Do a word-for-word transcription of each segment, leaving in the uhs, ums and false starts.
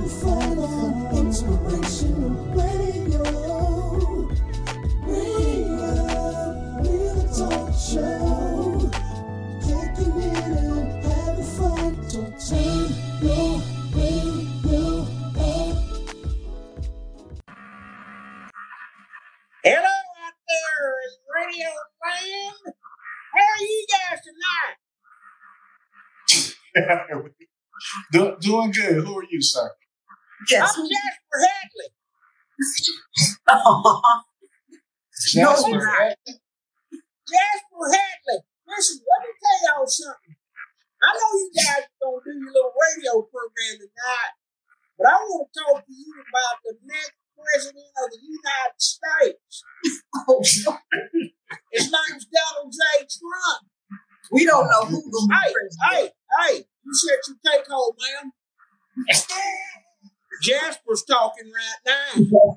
fun on inspirational radio. Radio, real talk show. Kicking it and having fun. Don't turn your radio off. Hello out there in radio land. How are you guys tonight? Do, doing good. Who are you, sir? Yes. I'm Jasper Hadley. Jasper no, Hadley? Jasper Hadley. Listen, let me tell y'all something. I know you guys are going to do your little radio program tonight, but I want to talk to you about the next president of the United States. Oh, his name's Donald J. Trump. We don't know who's going to be hey, president. Hey, hey, you said you take hold, ma'am. Jasper's talking right now.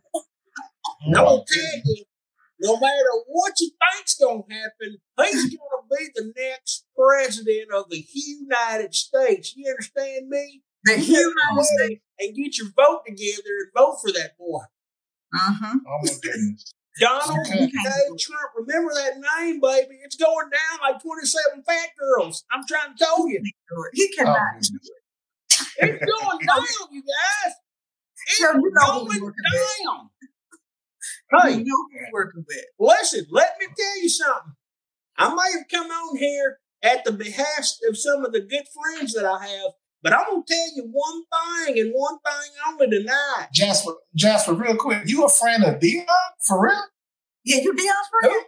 I'm going to tell you, no matter what you think's going to happen, he's going to be the next president of the United States. You understand me? The you United States. And get your vote together and vote for that boy. Uh-huh. Oh, my goodness. Donald Okay. J. Trump. Remember that name, baby. It's going down like twenty-seven fat girls. I'm trying to tell you. He cannot Oh, do it. It's going down, you guys. It's So you know who going we're working down. with. Hey, You know who we're working with. listen, let me tell you something. I may have come on here at the behest of some of the good friends that I have, but I'm going to tell you one thing and one thing only tonight. Jasper, Jasper, real quick. You a friend of Dion? For real? Yeah, you Dion's friend?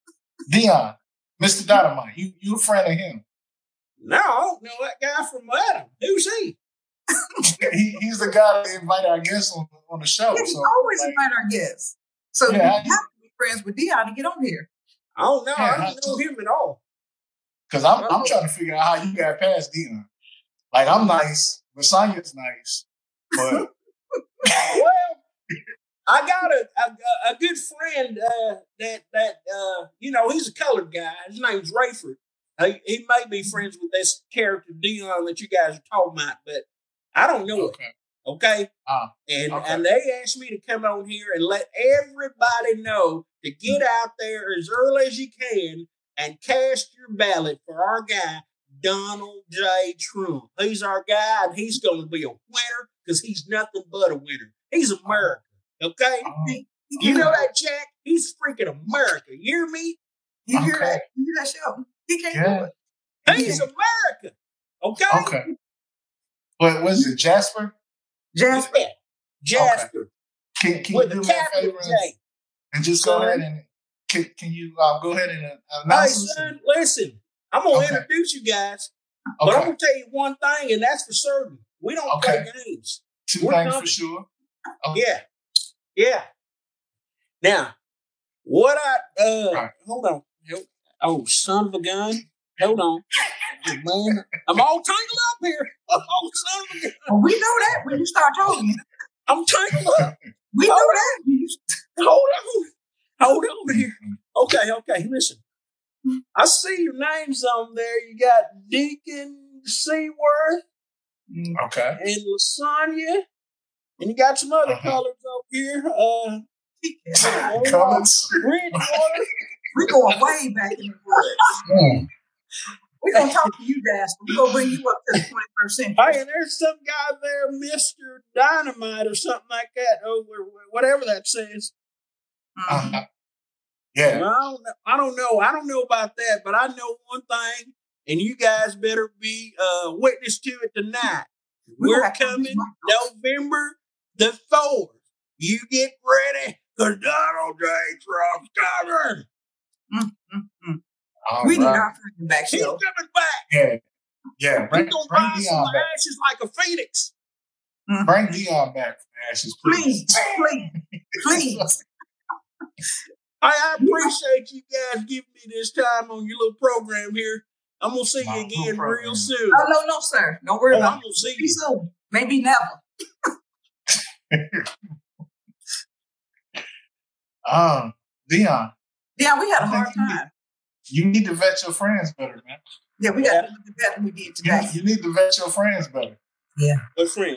Dion, Mister Dynamite. You you a friend of him? No, I don't know that guy from Adam. Who's he? he, he's the guy that invited our guests on, on the show. Yeah, we so, always like, invite our guests. So Yeah, you I- have to be friends with Dion to get on here. I don't know. Yeah, I I don't know do. him at all. Because I'm, I'm trying to figure out how you got past Dion. Like, I'm nice. Lasagna's nice. But, Well, I got a a, a good friend uh, that that uh, you know, he's a colored guy. His name's Rayford. He, he may be friends with this character Dion that you guys are talking about, but I don't know it. okay. Okay, Ah, and okay. and they asked me to come on here and let everybody know to get out there as early as you can and cast your ballot for our guy Donald J. Trump. He's our guy, and he's going to be a winner because he's nothing but a winner. He's America. Okay, Oh, He- he you can- know that, Jack? He's freaking America. You hear me? You hear Okay. that? You hear that, Shelton? He can't Yeah. do it. He's America. Okay. okay. What was it, Jasper? Jasper, Yeah. Jasper Can, can you with do a me a capital favor J. and just go Son. ahead and can, can you um, go ahead and uh, Hey, announce us? son, listen. I'm gonna Okay. introduce you guys, but I'm Okay, gonna tell you one thing, and that's for certain. We don't Okay. play games. two we're things coming. for sure. Okay. Yeah, yeah. Now, what I uh, Right. hold on. Hold- Oh, son of a gun! Hold on, Oh, man. I'm all tangled up here. Oh, son of a gun! well, we know that when you start talking. I'm tangled up. We know that. when you- Hold on. Hold on here. Okay, okay. Listen. I see your names on there. You got Deacon Seaworth Okay. and Lasagna. And you got some other Uh-huh. colors over here. Uh, Colors. Bridgewater. We going way back in the woods. Mm. We're going to talk to you, Jasper. We're going to bring you up to the twenty-first century. Hey, and there's some guy there, Mister Dynamite or something like that, over whatever that says. Mhm. Uh-huh. Yeah. Well, I don't know. I don't know. I don't know about that, but I know one thing, and you guys better be uh, witness to it tonight. We We're gonna have to coming use my- November the fourth. You get ready, because Donald J. Trump's coming. Mm, mm, mm. All We need right. our friend back, He's Shelton. coming back. Yeah. Yeah. Bring, He's going to bring rise from Dion the back. ashes like a phoenix. Mhm. Bring Dion back from the ashes, Please, please. please, please. I, I appreciate you guys giving me this time on your little program here. I'm going to see My you little again program. real soon. Oh, no, no, sir. Don't worry Oh, about I'm it. going to see Maybe you. soon. Maybe never. um, Dion, Yeah, we had a I hard think you need- time. you need to vet your friends better, man. Yeah, we got to do better than we did You, today. you need to vet your friends better. Yeah. Good friends.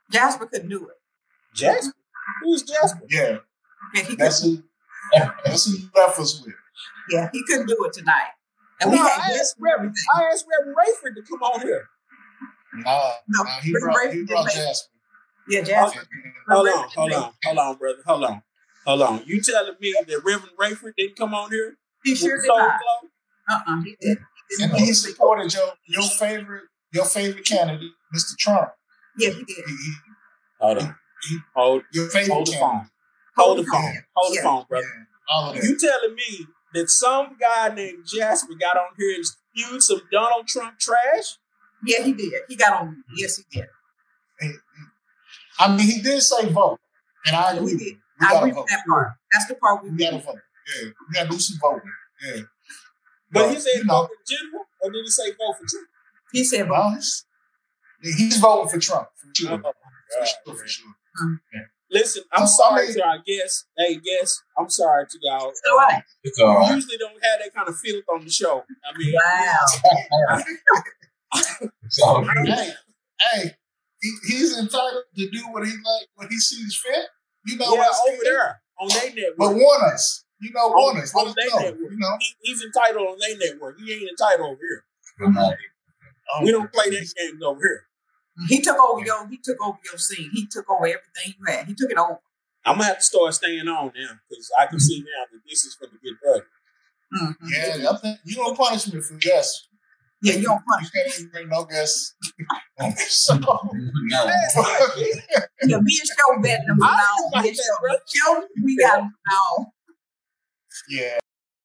Jasper couldn't do it. Jasper? Who's Jasper? Yeah, Yeah, he that's couldn't. who. That's who you left us with. Yeah, he couldn't do it tonight. And No, we had I guests asked and Reverend, everything. I asked Reverend Rayford to come on here. Nah, No, nah, he Rick brought Ray he didn't brought make it. Jasper. Yeah, Jasper. Hold Rick on, Ray hold didn't on, hold on, brother. Hold on. Hold on. You telling me that Reverend Rayford didn't come on here? He with sure did Soul not. Glow? Uh-uh, he didn't. He And didn't he make it. supported your your favorite your favorite candidate, Mister Trump. Yeah, he did. He, he, Hold he, on. he, Hold, your favorite hold the candidate. phone. Hold the phone. Yeah. Hold the Yeah. phone, brother. Yeah, all of that. You telling me that some guy named Jasper got on here and spewed some Donald Trump trash? Yeah, he did. He got on. Yes, he did. He- he- I mean, he did say vote, and I Yeah, agree. he with did. him. We I gotta agree vote. with that part. That's the part we We gotta did. vote. Yeah, we gotta do some voting. Yeah. But he said you know, vote in general, or did he say vote for Trump? He said, no, he's, he's voting for Trump for sure. Oh, my For God, sure, for man. sure. Listen, I'm So, I sorry mean- to our guests. Hey, guests, I'm sorry to y'all. "It's all right." It's all We right. usually don't have that kind of filth on the show. I mean, Wow. It's all good. Hey, hey, he, he's entitled to do what he like, what he sees fit. You know yeah, what's over there on their network. But warn us. You know, warn On- us. Let on us their know. network. You know. He, he's entitled on their network. He ain't entitled over here. Good night. We don't play that games over here. He took over your. He took over your scene. He took over everything you had. He took it over. I'm gonna have to start staying on now because I can see now that this is for the good brother. Mm-hmm. Yeah, I think you don't punish me for guests. Yeah, you don't You punish. can't even bring no guests. so, No. Yeah, me and Show betting them I now. don't like Me and that, Show, Show, we got them now. yeah.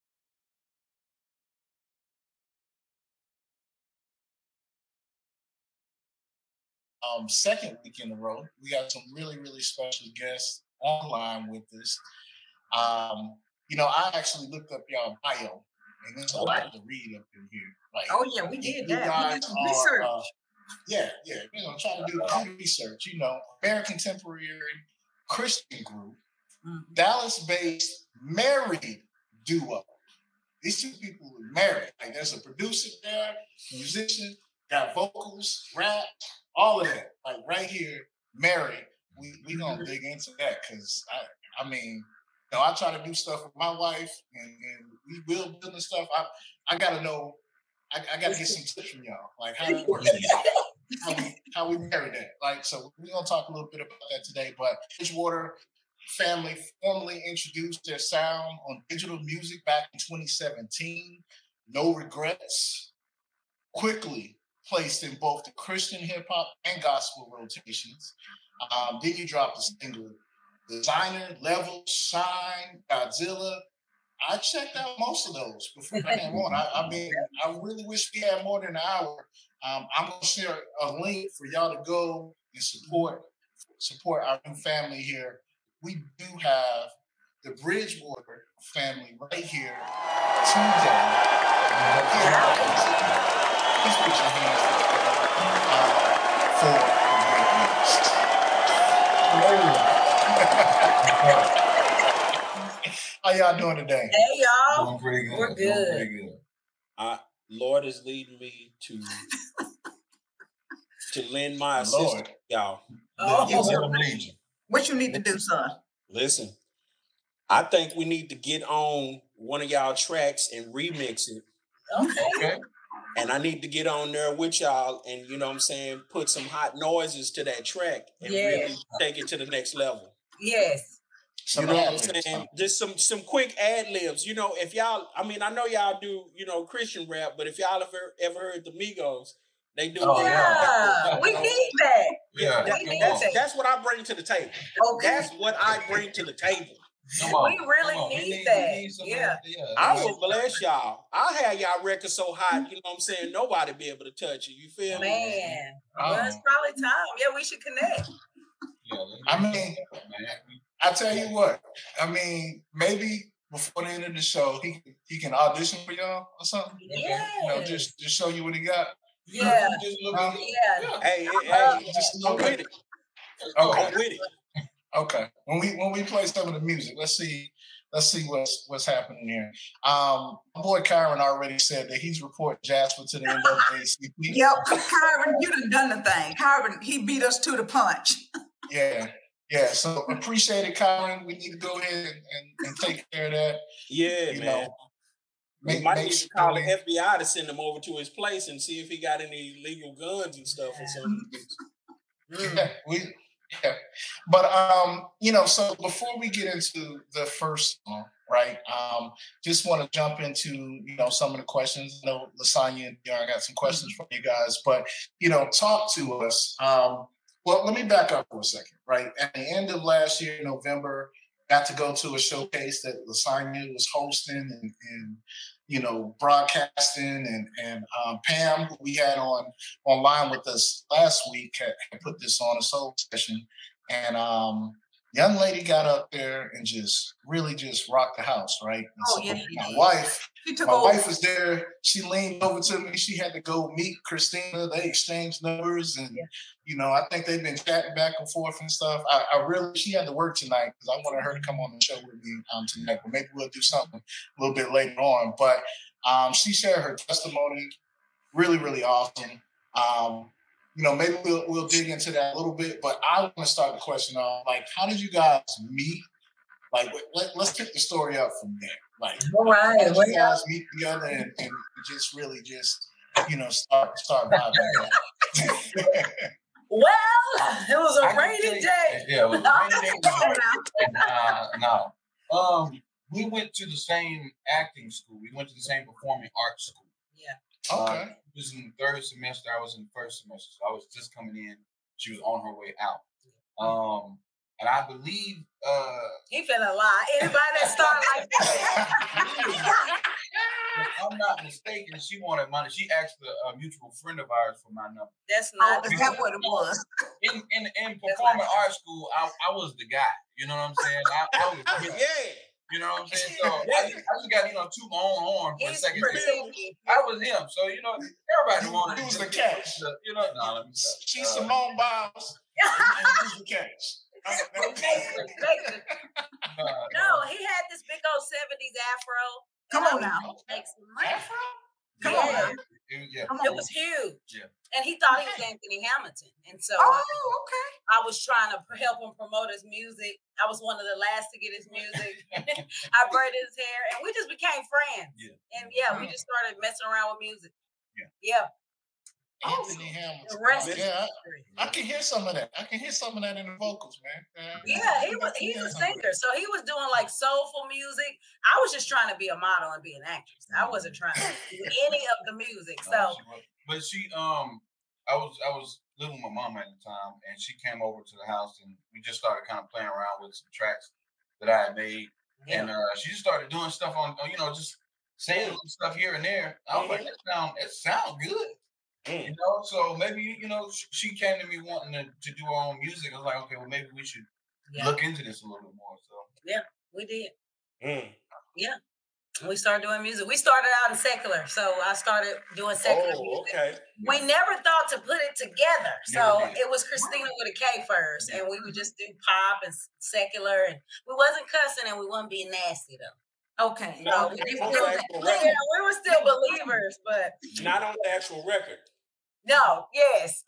Um, second week in a row, we got some really, really special guests online with us. Um, you know, I actually looked up y'all bio, and there's a lot to read up in here. Like, Oh yeah, we you, did you that. We guys did some are, research. uh, yeah, yeah, you know, trying to do, do research. You know, American Contemporary Christian group, Mhm. Dallas-based married duo. These two people were married. Like, there's a producer there, musician, got vocals, rap, all of that. Like right here, married. We we gonna dig into that because I I mean, you know, I try to do stuff with my wife, and, and we will build the stuff. I I gotta know. I, I gotta get some tips from y'all. Like how that works. how we how we marry that. Like, so we're gonna talk a little bit about that today. But Bridgewater family formally introduced their sound on digital music back in twenty seventeen. No Regrets quickly placed in both the Christian hip hop and gospel rotations. Um, then you dropped the single Designer, Level, Shine, Godzilla. I checked out most of those before I came on. I, I mean, I really wish we had more than an hour. Um, I'm gonna share a link for y'all to go and support support our new family here. We do have the Bridgewater family right here today. Please put your hands together uh, for the great news. How y'all doing today? Hey y'all. Doing pretty good. We're Doing good. pretty good. Uh, Lord is leading me to to lend my The assistance, Lord. y'all. Oh, Yes, Let sir. him lead you. what you need to do, son? Listen, I think we need to get on one of y'all tracks and remix it. Okay. Okay. And I need to get on there with y'all and, you know what I'm saying, put some hot noises to that track and Yeah. really take it to the next level. Yes. Some You know what I'm ad-libs, saying? huh? Just some some quick ad libs. You know, if y'all, I mean, I know y'all do, you know, Christian rap, but if y'all ever ever heard the Migos, they do. Oh, Yeah. We need that. Yeah. That- We need that's, that. that's what I bring to the table. Okay. That's what I bring to the table. Come on. We really Come on. We need need, that. We need some Yeah. yeah. I will bless y'all. I'll have y'all record so hot, you know what I'm saying, nobody be able to touch it. You feel me? Man. Oh. Well, it's probably time. Yeah, we should connect. Yeah, let's I get mean, that, man. I tell you what. I mean, maybe before the end of the show, he he can audition for y'all or something. Yes. You know, just just show you what he got. Yeah. Just a little Um, bit. Yeah. Hey, hey, Uh, hey, Just a I'm little with bit. it. Let's go. Okay. I'm with it. Okay. When we when we play some of the music, let's see let's see what's what's happening here. Um, my boy Kyron already said that he's reporting Jasper to the N double A C P. Yep, Kyron, you done done the thing. Kyron, he beat us to the punch. Yeah, yeah. So appreciate it, Kyron. We need to go ahead and, and, and take care of that. Yeah, you man. know, We make, might make need to sure call we- the F B I to send him over to his place and see if he got any legal guns and stuff or something. Mm. Yeah, we, yeah. But um, you know, so before we get into the first song, right? Um, just want to jump into you know some of the questions. I know Lasagna and Dion got some questions from you guys, but you know, talk to us. Um, well, let me back up for a second, right? At the end of last year, November, got to go to a showcase that Lasagna was hosting and, and you know, broadcasting, and and um, Pam, who we had on online with us last week, had, had put this on a soul session, and um, young lady got up there and just really just rocked the house, right? And Oh, so yes, she my did. wife, She took my over. wife was there. She leaned over to me. She had to go meet Christina. They exchanged numbers, and Yeah. you know, I think they've been chatting back and forth and stuff. I, I really, she had to work tonight because I wanted her to come on the show with me um, tonight. But maybe we'll do something a little bit later on. But um, she shared her testimony. Really, really awesome. Um, you know, maybe we'll we'll dig into that a little bit. But I want to start the question off. Like, how did you guys meet? Like, let, let's pick the story up from there. Like, All right. how did Well, you guys meet together and, and just really just, you know, start start vibing? well, it was I a can rainy tell you- day. Yeah, it was a rainy day. Come on now. And, uh, no. Um, we went to the same acting school. We went to the same performing arts school. Okay. Uh, she was in the third semester. I was in the first semester. So I was just coming in. She was on her way out. Um, and I believe uh, He finna lie. Anybody that start like that. if I'm not mistaken, she wanted money. She asked a, a mutual friend of ours for my number. That's Oh, not. is that what it was? In in, in performing arts school, I, I was the guy. You know what I'm saying? I, I was the hero. Yeah. You know what I'm saying? So I, just, I just got, you know, two on horn for a He's second. pretty. I was him. So, you know, everybody wanted Who's to the catch? You know, no, let me stop. She's Uh, Simone Biles. And who's the catch? uh, No, he had this big old seventies afro. Come on now. Make some money. Afro? Come Yeah. on now. it, yeah. Come It on. was huge. Yeah. And he thought he was Anthony Hamilton. And so Oh, uh, okay. I was trying to help him promote his music. I was one of the last to get his music. I braided his hair and we just became friends. Yeah. And yeah, we just started messing around with music. Yeah. Yeah. Anthony Hamilton. The rest is Yeah, history. I, I can hear some of that. I can hear some of that in the vocals, man. Uh, Yeah, he I was can he's hear a some of singer. So he was doing like soulful music. I was just trying to be a model and be an actress. I wasn't trying to do any of the music. No, So she was- but she, um, I was, I was living with my mom at the time, and she came over to the house, and we just started kind of playing around with some tracks that I had made, and uh, she just started doing stuff on, you know, just saying some stuff here and there. I was like, that sound, it sound good. Mm. You know, so maybe, you know, she, she came to me wanting to, to do her own music. I was like, okay, well, maybe we should yeah, look into this a little bit more. So, we did. Mm. We started doing music. We started out in secular. So I started doing secular Oh, music. okay. We never thought to put it together. So Never did. it was Christina with a K first. And we would just do pop and secular. And we wasn't cussing and we wasn't being nasty though. Okay. No, we on still- the actual Yeah, record. we were still believers, but Not on the actual record. no, yes.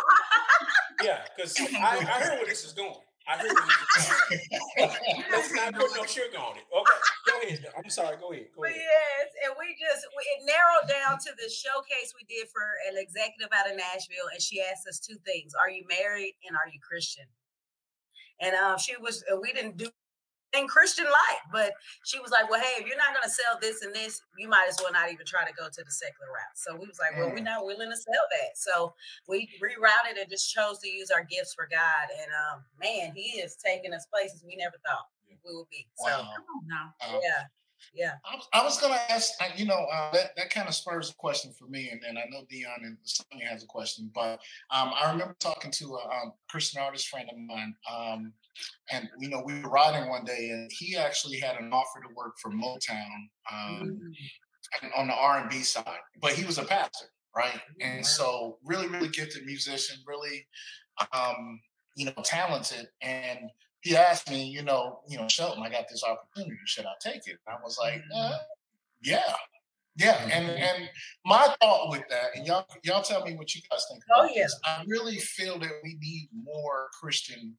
Yeah, because I, I heard where this is going. I heard where this is going. Let's not put no sugar on it. Okay, go ahead. I'm sorry. Go ahead. Go But ahead. yes, and we just we, it narrowed down to the showcase we did for an executive out of Nashville, and she asked us two things: Are you married and are you Christian? And um, she was uh, we didn't do in Christian life, but she was like, "Well, hey, if you're not going to sell this and this, you might as well not even try to go to the secular route." So we was like, "Well, we're not willing to sell that." So we rerouted and just chose to use our gifts for God. And um, man, He is taking us places we never thought we would be. So Wow. Come on now. Uh, yeah, yeah. I was, I was going to ask, uh, you know, uh, that, that kind of spurs a question for me, and then I know Dion and Sonia has a question, but um, I remember talking to a um, Christian artist friend of mine, um, and, you know, we were riding one day, and he actually had an offer to work for Motown um, on the R and B side, but he was a pastor, right? And so really, really gifted musician, really, um, you know, talented, and he asked me, you know, you know, Shelton, I got this opportunity. Should I take it? And I was like, uh, yeah, yeah. And and my thought with that, and y'all y'all tell me what you guys think Oh, about yeah. this. I really feel that we need more Christian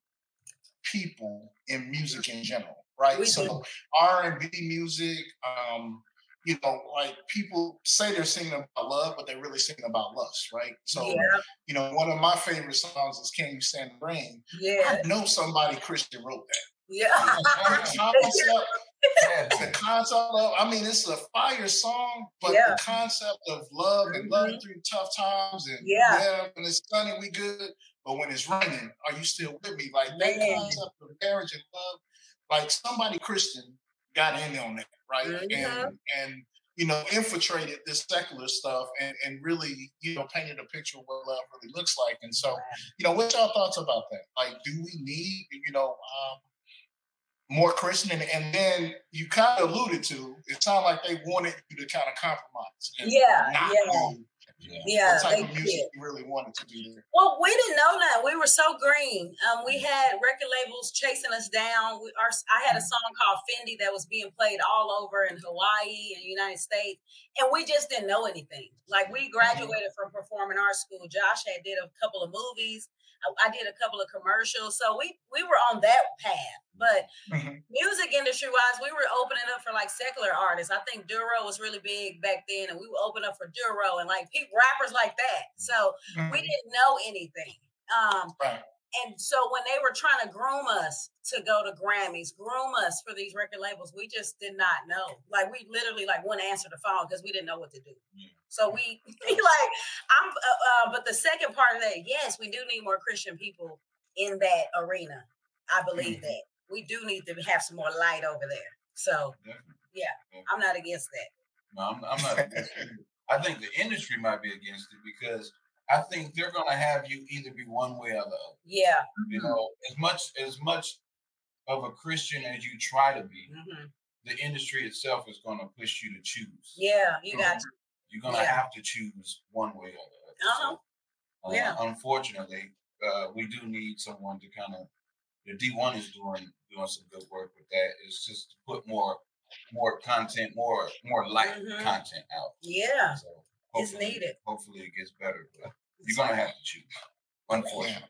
people in music in general, right? We do. So R and B music, um, you know, like people say they're singing about love, but they're really singing about lust, right? So, Yeah, you know, one of my favorite songs is "Can You Stand the Rain." yeah, I know somebody Christian wrote that. yeah. The concept, the concept of, I mean, it's a fire song, but Yeah. the concept of love and Mhm. loving through tough times, and Yeah. yeah, when it's sunny, we good, but when it's raining, are you still with me? Like that Man. concept of marriage and love, like somebody Christian got in on that, right? Mhm. And and you know, infiltrated this secular stuff and, and really, you know, painted a picture of what love really looks like. And so, you know, what's y'all thoughts about that? Like, do we need, you know, um, more Christian? And, and then you kind of alluded to, it sounded like they wanted you to kind of compromise and Yeah, not yeah. do Yeah. Yeah, what type they of music did. you really wanted to do there. Well, we didn't know that. We were so green. Um, we had record labels chasing us down. We, our, I had a song called Fendi that was being played all over in Hawaii and the United States, and we just didn't know anything. Like, we graduated from performing arts school. Josh had did a couple of movies. I, I did a couple of commercials. So we we were on that path. But Mhm. music industry wise, we were opening up for like secular artists. I think Duro was really big back then, and we would open up for Duro and like people, rappers like that. So Mhm. we didn't know anything. Um, Right. and so when they were trying to groom us to go to Grammys, groom us for these record labels, we just did not know. Like, we literally like wouldn't answer the phone because we didn't know what to do. Yeah. So we like I'm. Uh, uh, but the second part of that, yes, we do need more Christian people in that arena. I believe Mhm. that we do need to have some more light over there. So Definitely. yeah, Definitely. I'm not against that. No, I'm, I'm not against it. I think the industry might be against it because I think they're going to have you either be one way or the other. Yeah. You know, as much as much of a Christian as you try to be, hmm the industry itself is going to push you to choose. Yeah, you got to. You're going to Yeah. have to choose one way or the other. Uh-huh. So, uh, Yeah. unfortunately, uh, we do need someone to kind of. The D one is doing doing some good work with that. It's just to put more more content, more more light Mhm. content out. Yeah. So It's hopefully, needed. hopefully it gets better, but you're gonna have to choose. Unfortunately.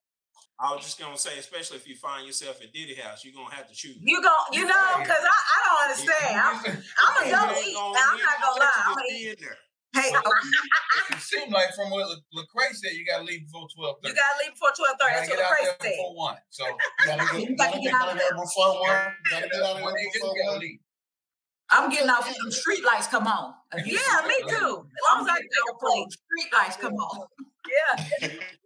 I was just gonna say, especially if you find yourself at Diddy House, you're gonna have to choose. You go, you know, because I, I don't understand. I'm, I'm a You go ain't eat. gonna- Now, I'm you not ain't gonna let lie. you I'm just gonna be eat. in there. Hey, It seemed like from what Lecrae said, you gotta leave before twelve You thirty. gotta leave before twelve thirty. That's get what out Lecrae there said. before one. So You gotta get, You you gotta gotta get get out out of there before one. You gotta get out of when there they get before there, one. leave. I'm getting out when the street lights come on. If you- Yeah, me too. As long I'm as I getting can out go when play. the street lights come on. Yeah.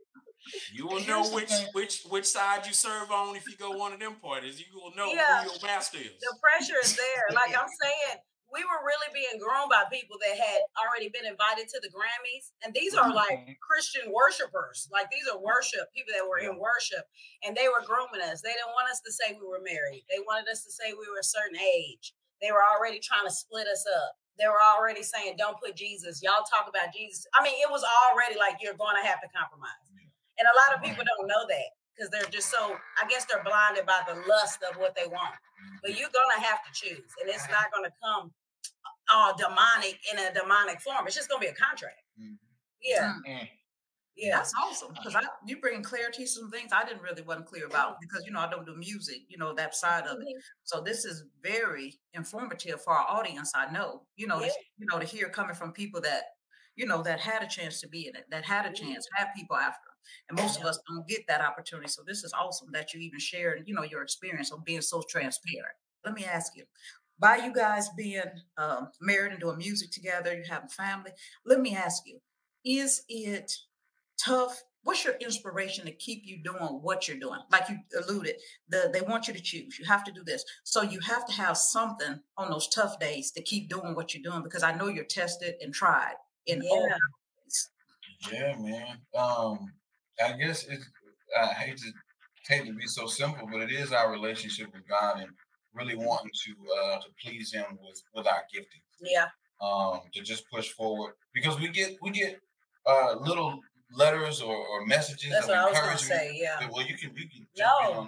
You will Here's know the which thing. which which side you serve on if you go one of them parties. You will know Yeah. who your master is. The pressure is there. Like I'm saying, we were really being groomed by people that had already been invited to the Grammys. And these are like Christian worshipers. Like these are worship, people that were in worship. And they were grooming us. They didn't want us to say we were married. They wanted us to say we were a certain age. They were already trying to split us up. They were already saying, don't put Jesus. Y'all talk about Jesus. I mean, it was already like you're going to have to compromise. And a lot of people don't know that because they're just so, I guess they're blinded by the lust of what they want. But you're going to have to choose. And it's not going to come all demonic in a demonic form. It's just going to be a contract. Yeah. Mm. Yeah. That's awesome because I you bring clarity to some things I didn't really wasn't clear about because you know I don't do music, you know that side of it. Mhm. So this is very informative for our audience. I know, you know, Yeah. to, you know to hear coming from people that you know that had a chance to be in it, that had a chance, had people after them, and most of us don't get that opportunity. So this is awesome that you even shared, you know, your experience of being so transparent. Let me ask you. By you guys being um, married and doing music together, you having family. Let me ask you: is it tough? What's your inspiration to keep you doing what you're doing? Like you alluded, the they want you to choose. You have to do this. So you have to have something on those tough days to keep doing what you're doing because I know you're tested and tried in all Yeah. ways. Yeah, man. Um, I guess it's. I hate to hate to be so simple, but it is our relationship with God and really wanting to uh, to please Him with with our gifting. Yeah. Um, to just push forward because we get we get uh little letters or, or messages That's of what I was going to encouragement. say. Yeah. That, well, you can you can jump in No, on that. you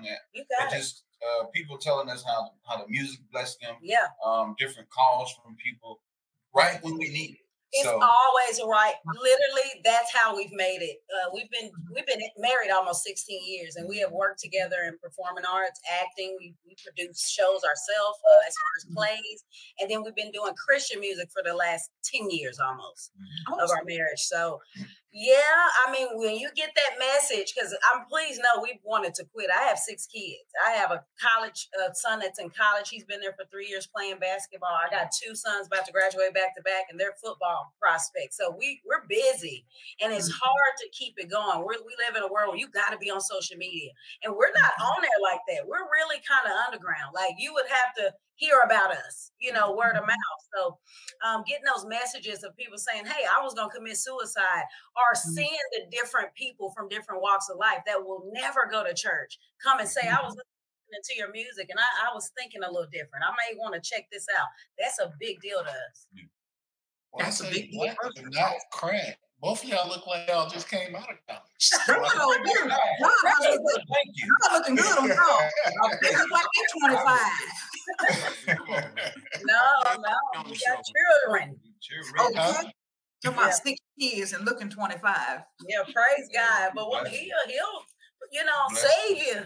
got and it. just uh, people telling us how how the music blessed them. Yeah. Um, different calls from people right when we need it. It's So always right. Literally, that's how we've made it. Uh, we've been we've been married almost sixteen years, and we have worked together in performing arts, acting. We, we produce shows ourselves uh, as far as plays, and then we've been doing Christian music for the last ten years almost of our marriage. So, yeah, I mean, when you get that message, because I'm pleased know we've wanted to quit. I have six kids. I have a college uh, son that's in college. He's been there for three years playing basketball. I got two sons about to graduate back to back, and they're football prospects. So we we're busy, and it's hard to keep it going. We're, we live in a world where you got to be on social media, and we're not on there like that. We're really kind of underground. Like you would have to hear about us, you know, word of mouth. So um, getting those messages of people saying, hey, I was going to commit suicide, or seeing the different people from different walks of life that will never go to church come and say, I was listening to your music and I, I was thinking a little different. I may want to check this out. That's a big deal to us. Well, That's a I big say, deal. black is not crack. Both of y'all look like y'all just came out of college. Y'all Thank you. looking good on y'all. They look like they're twenty-five. No, no, we got children. Children. Okay. Huh? Talking about Yeah. six kids and looking twenty-five. Yeah, praise God. But what, Bless he'll, you. he'll, you know, Bless save you.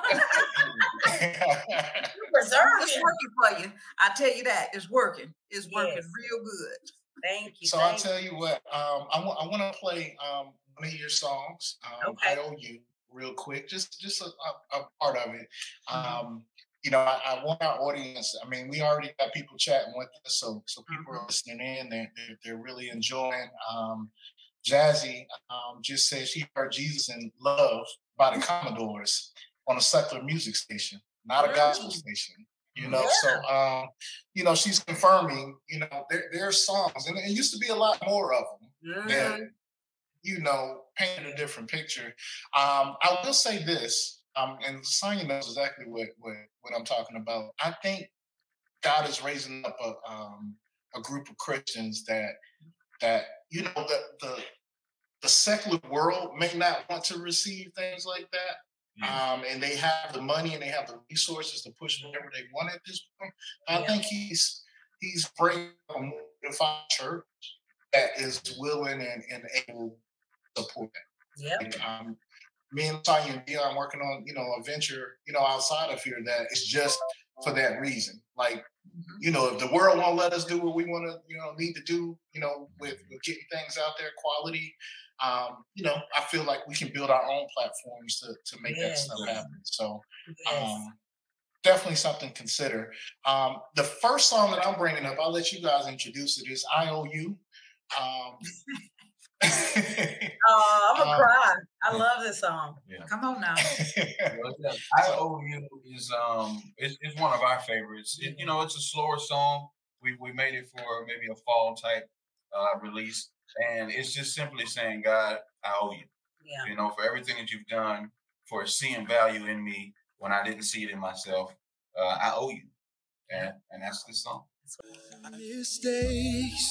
Preserve It's you. working for you. I tell you that. It's working. It's working Yes. real good. Thank you. So I'll Thank tell you what. Um, I want I want to play um, one of your songs. Um, Okay. I owe you real quick. Just just a, a, a part of it. Um, you know, I, I want our audience. I mean, we already got people chatting with us, so so people are listening in. They're they're, they're really enjoying. Um, Jazzy um, just said she heard Jesus in Love by the Commodores on a secular music station, not a gospel station. You know, Yeah. so um, you know, she's confirming. You know, there there are songs, and it used to be a lot more of them that Mhm. you know painted a different picture. Um, I will say this, um, and Sonya knows exactly what, what what I'm talking about. I think God is raising up a um, a group of Christians that that you know the the the secular world may not want to receive things like that. Um, and they have the money and they have the resources to push whatever they want at this point. I Yeah. think he's he's bringing a more unified church that is willing and, and able to support that. Yep. Like, um, me and Tanya and Dion working on you know a venture you know outside of here that is just for that reason. Like you know, if the world won't let us do what we want to, you know, need to do, you know, with, with getting things out there, quality, um, you know, I feel like we can build our own platforms to, to make that Yes. stuff happen. So Yes. um, definitely something to consider. Um, the first song that I'm bringing up, I'll let you guys introduce it, is I O U. Um, Oh, I'm gonna Um, cry. I love this song. Come on now. Well, yeah, I owe you is um it's, it's one of our favorites. It, you know, it's a slower song. We we made it for maybe a fall type uh, release, and it's just simply saying, God, I owe you. Yeah. You know, for everything that you've done, for seeing value in me when I didn't see it in myself. Uh, I owe you, and and that's the song. Mistakes.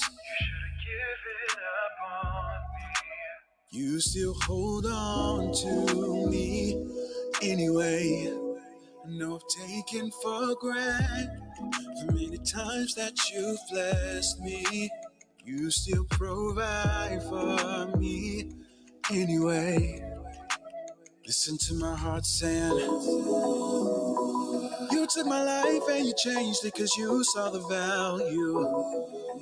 You still hold on to me anyway. I know I've taken for granted the many times that you've blessed me. You still provide for me anyway. Listen to my heart saying, you took my life and you changed it because you saw the value.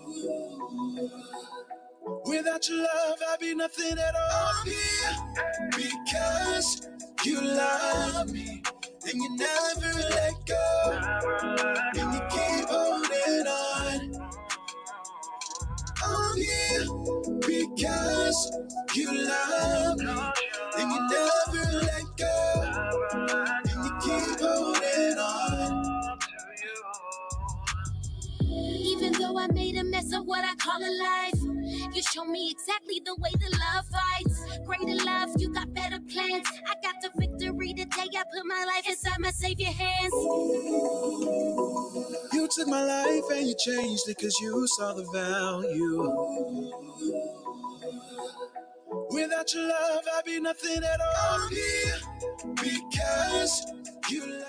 Without your love, I'd be nothing at all. I'm here because you love me and you never let go. And you keep holding on. I'm here because you love me and you never let go. And you keep holding on. Even though I made a mess of what I call a life, you show me exactly the way the love fights. Greater love, you got better plans. I got the victory today. I put my life inside my Savior's hands. You took my life and you changed it because you saw the value. Without your love, I'd be nothing at all. I'm here because you love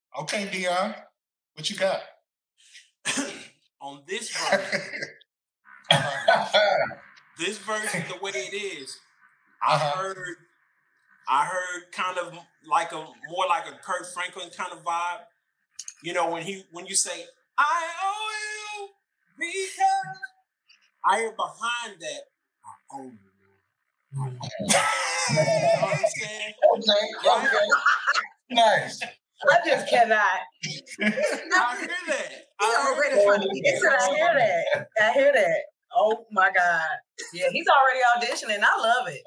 Okay, Dion, what you got? On this version, this version, the way it is, I Uh-huh. heard, I heard kind of like a more like a Kurt Franklin kind of vibe. You know, when he when you say I owe you because I hear behind that I owe you. You know what I'm saying? Okay, okay. Nice. I just cannot. I hear that. He I heard already that. trying to get He said, I hear that. I hear that. Oh my God. Yeah, he's already auditioning. I love it.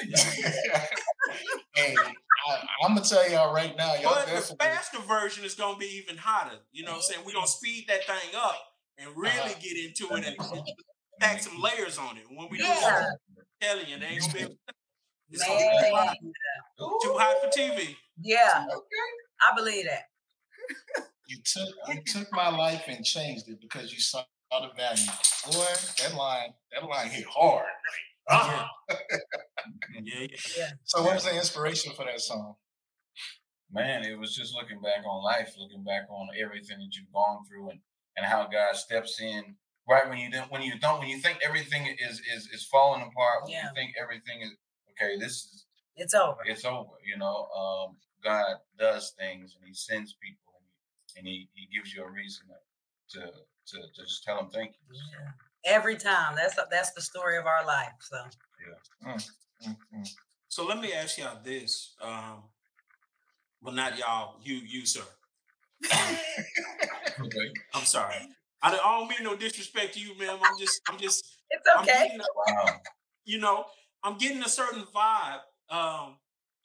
Hey, I, I'm gonna tell y'all right now, y'all But the definitely. faster version is gonna be even hotter. You know what I'm saying? We're gonna speed that thing up and really Uh-huh. get into it and stack some layers on it. When we do Yeah. that, I'm telling you, they ain't gonna be able it's gonna be too Man. hot, too hot for T V. Yeah. Okay. I believe that. You took you took my life and changed it because you saw the value. Boy, that line that line hit hard. Uh-huh. yeah, yeah. So what was the inspiration for that song? Man, it was just looking back on life, looking back on everything that you've gone through, and, and how God steps in right when you don't, when you don't, when you think everything is is is falling apart. When Yeah. you think everything is okay, this is It's over. it's over. You know, um, God does things, and He sends people, and He and He, he gives you a reason to to to, to just tell Him thank you. Yeah. Every time. That's that's the story of our life. So Yeah. Mm, mm, mm. So let me ask y'all this. Um, well, not y'all, you, you, sir. Okay. I'm sorry. I don't, I don't mean no disrespect to you, ma'am. I'm just, I'm just. it's okay. I'm getting a, Wow. you know, I'm getting a certain vibe. Um,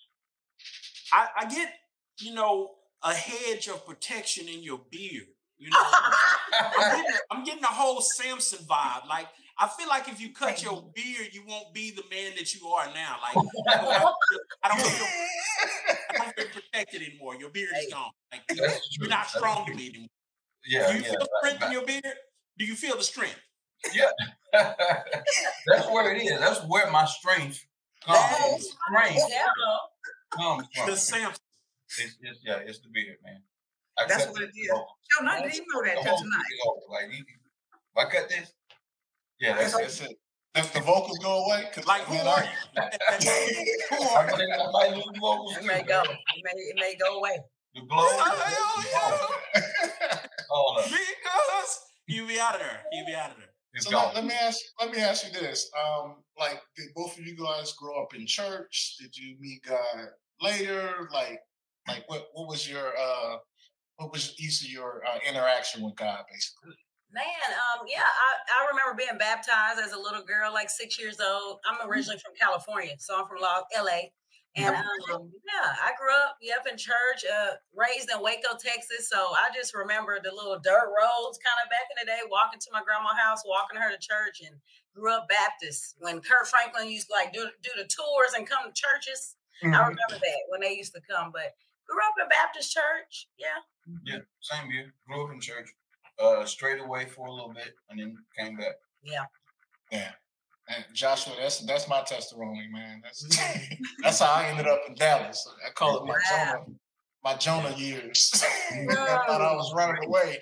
I, I get, you know, a hedge of protection in your beard. You know, I'm, getting, I'm getting a whole Samson vibe. Like, I feel like if you cut your beard, you won't be the man that you are now. Like, I don't feel, I don't feel, I don't feel protected anymore. Your beard is gone. Like, you, That's true. you're not strong to me anymore. Yeah, Do you yeah. feel strength right. in your beard? Do you feel the strength? Yeah. That's where it is. That's where my strength comes from. That's Strength Yeah. comes from. the Samson. It's, it's, yeah, it's the beard, man. I That's cut what it this is. off. Sean, I didn't even know that The till whole tonight. thing is over. Like, you- if I cut this, yeah, that's it. That's it. If the vocals go away, because Like, who are you? Who I are you? think I might lose the vocals It too. may go. It may, it may go away. The glow. Oh, All of it. Because you be out of there. You be out of there. It's So gone. let, let me ask let me ask you this. Um, like, did both of you guys grow up in church? Did you meet God later? Like, like what what was your uh what was each of your uh, interaction with God basically? Man, um, yeah, I, I remember being baptized as a little girl, like six years old. I'm originally from California, so I'm from L A. And um, yeah, I grew up, yep, in church, uh, raised in Waco, Texas. So I just remember the little dirt roads kind of back in the day, walking to my grandma's house, walking her to church, and grew up Baptist. When Kurt Franklin used to like do, do the tours and come to churches, Mm-hmm. I remember that when they used to come. But grew up in Baptist church, yeah. Yeah, same here. Grew up in church. Uh, strayed away for a little bit and then came back. Yeah. Yeah. And Joshua, that's that's my testimony, man. That's that's how I ended up in Dallas. I call it my Wow. Jonah, my Jonah years. I thought I was running away.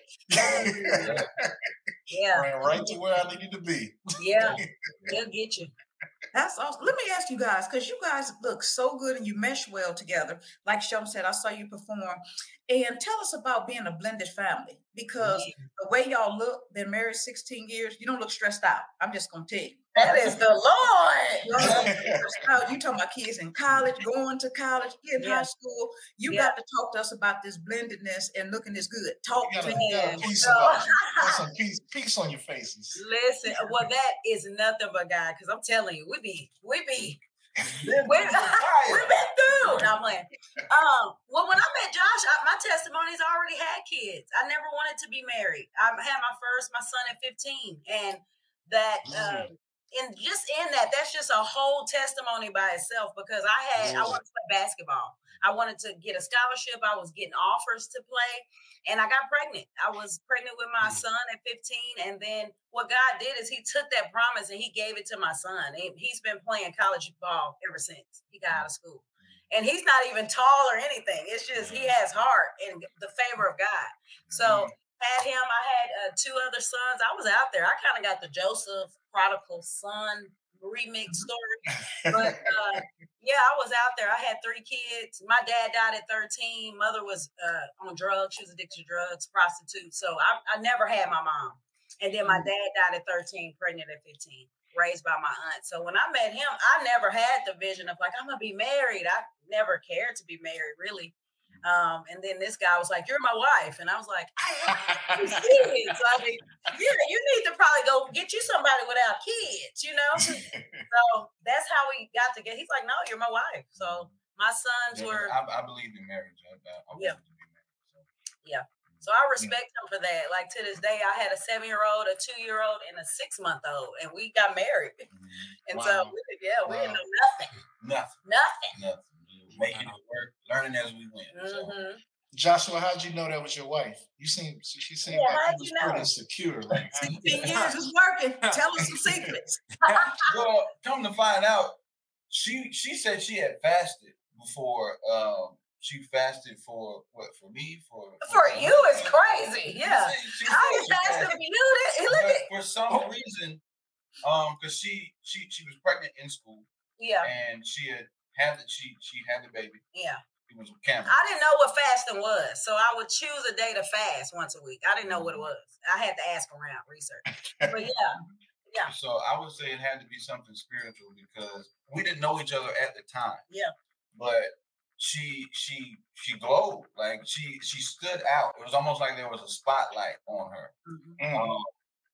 Yeah. Ran right to where I needed to be. Yeah. They'll get you. That's awesome. Let me ask you guys, because you guys look so good and you mesh well together. Like Sheldon said, I saw you perform. And tell us about being a blended family, because the way y'all look, been married sixteen years, you don't look stressed out. I'm just going to tell you. That is the Lord. You don't look stressed out. You talking about kids in college, going to college, in Yeah. high school. You Yeah. got to talk to us about this blendedness and looking this good. Talk You to got a, me. you got a piece about you. You got some peace, peace on your faces. Listen, well, that is nothing but God, because I'm telling you, we be, we be, we, we've been through. No, I'm playing. Um, well, when I met Josh, I, my testimonies already had kids. I never wanted to be married. I had my first, my son at fifteen, and that, um, and just in that, that's just a whole testimony by itself, because I had, I wanted to play basketball. I wanted to get a scholarship. I was getting offers to play, and I got pregnant. I was pregnant with my son at fifteen, and then what God did is He took that promise and He gave it to my son. And he's been playing college ball ever since he got out of school. And he's not even tall or anything. It's just he has heart and the favor of God. So had him, I had uh, two other sons. I was out there. I kind of got the Joseph prodigal son remix story. But uh, yeah, I was out there. I had three kids. My dad died at thirteen. Mother was uh, on drugs. She was addicted to drugs, prostitute. So I, I never had my mom. And then my dad died at thirteen, pregnant at fifteen. Raised by my aunt. So when I met him, I never had the vision of like, I'm gonna be married. I never cared to be married, really. Um, and then this guy was like, you're my wife. And I was like, I have kids. I mean, yeah, you need to probably go get you somebody without kids, you know? So that's how we got together. He's like, no, you're my wife. So my sons Yeah, were I, I believe in marriage. I, I, I Yeah. wanted to be married. So. Yeah. So I respect him for that. Like to this day, I had a seven-year-old, a two-year-old, and a six-month-old, and we got married. Mm-hmm. And Wow. so, we, yeah, we Wow. didn't know nothing. Nothing. Nothing. Nothing. Making it work, learning as we went. So. Mm-hmm. Joshua, how'd you know that was your wife? You seem she seemed Yeah, like how'd you was you know? pretty secure. Like how you- sixteen years is working. Tell us some secrets. Well, come to find out, she she said she had fasted before. Um, she fasted for what? For me? For For you, it's crazy. Yeah. She, she I said was she fasting fasted. for you. That- Look But at for some reason, um, because she she she was pregnant in school Yeah. and she had had the, she she had the baby. Yeah. It was a camel. I didn't know what fasting was, so I would choose a day to fast once a week. I didn't know what it was. I had to ask around, research. But yeah, yeah, So I would say it had to be something spiritual because we didn't know each other at the time. yeah. But she she she glowed, like she she stood out. It was almost like there was a spotlight on her. Mhm. Mm. Um,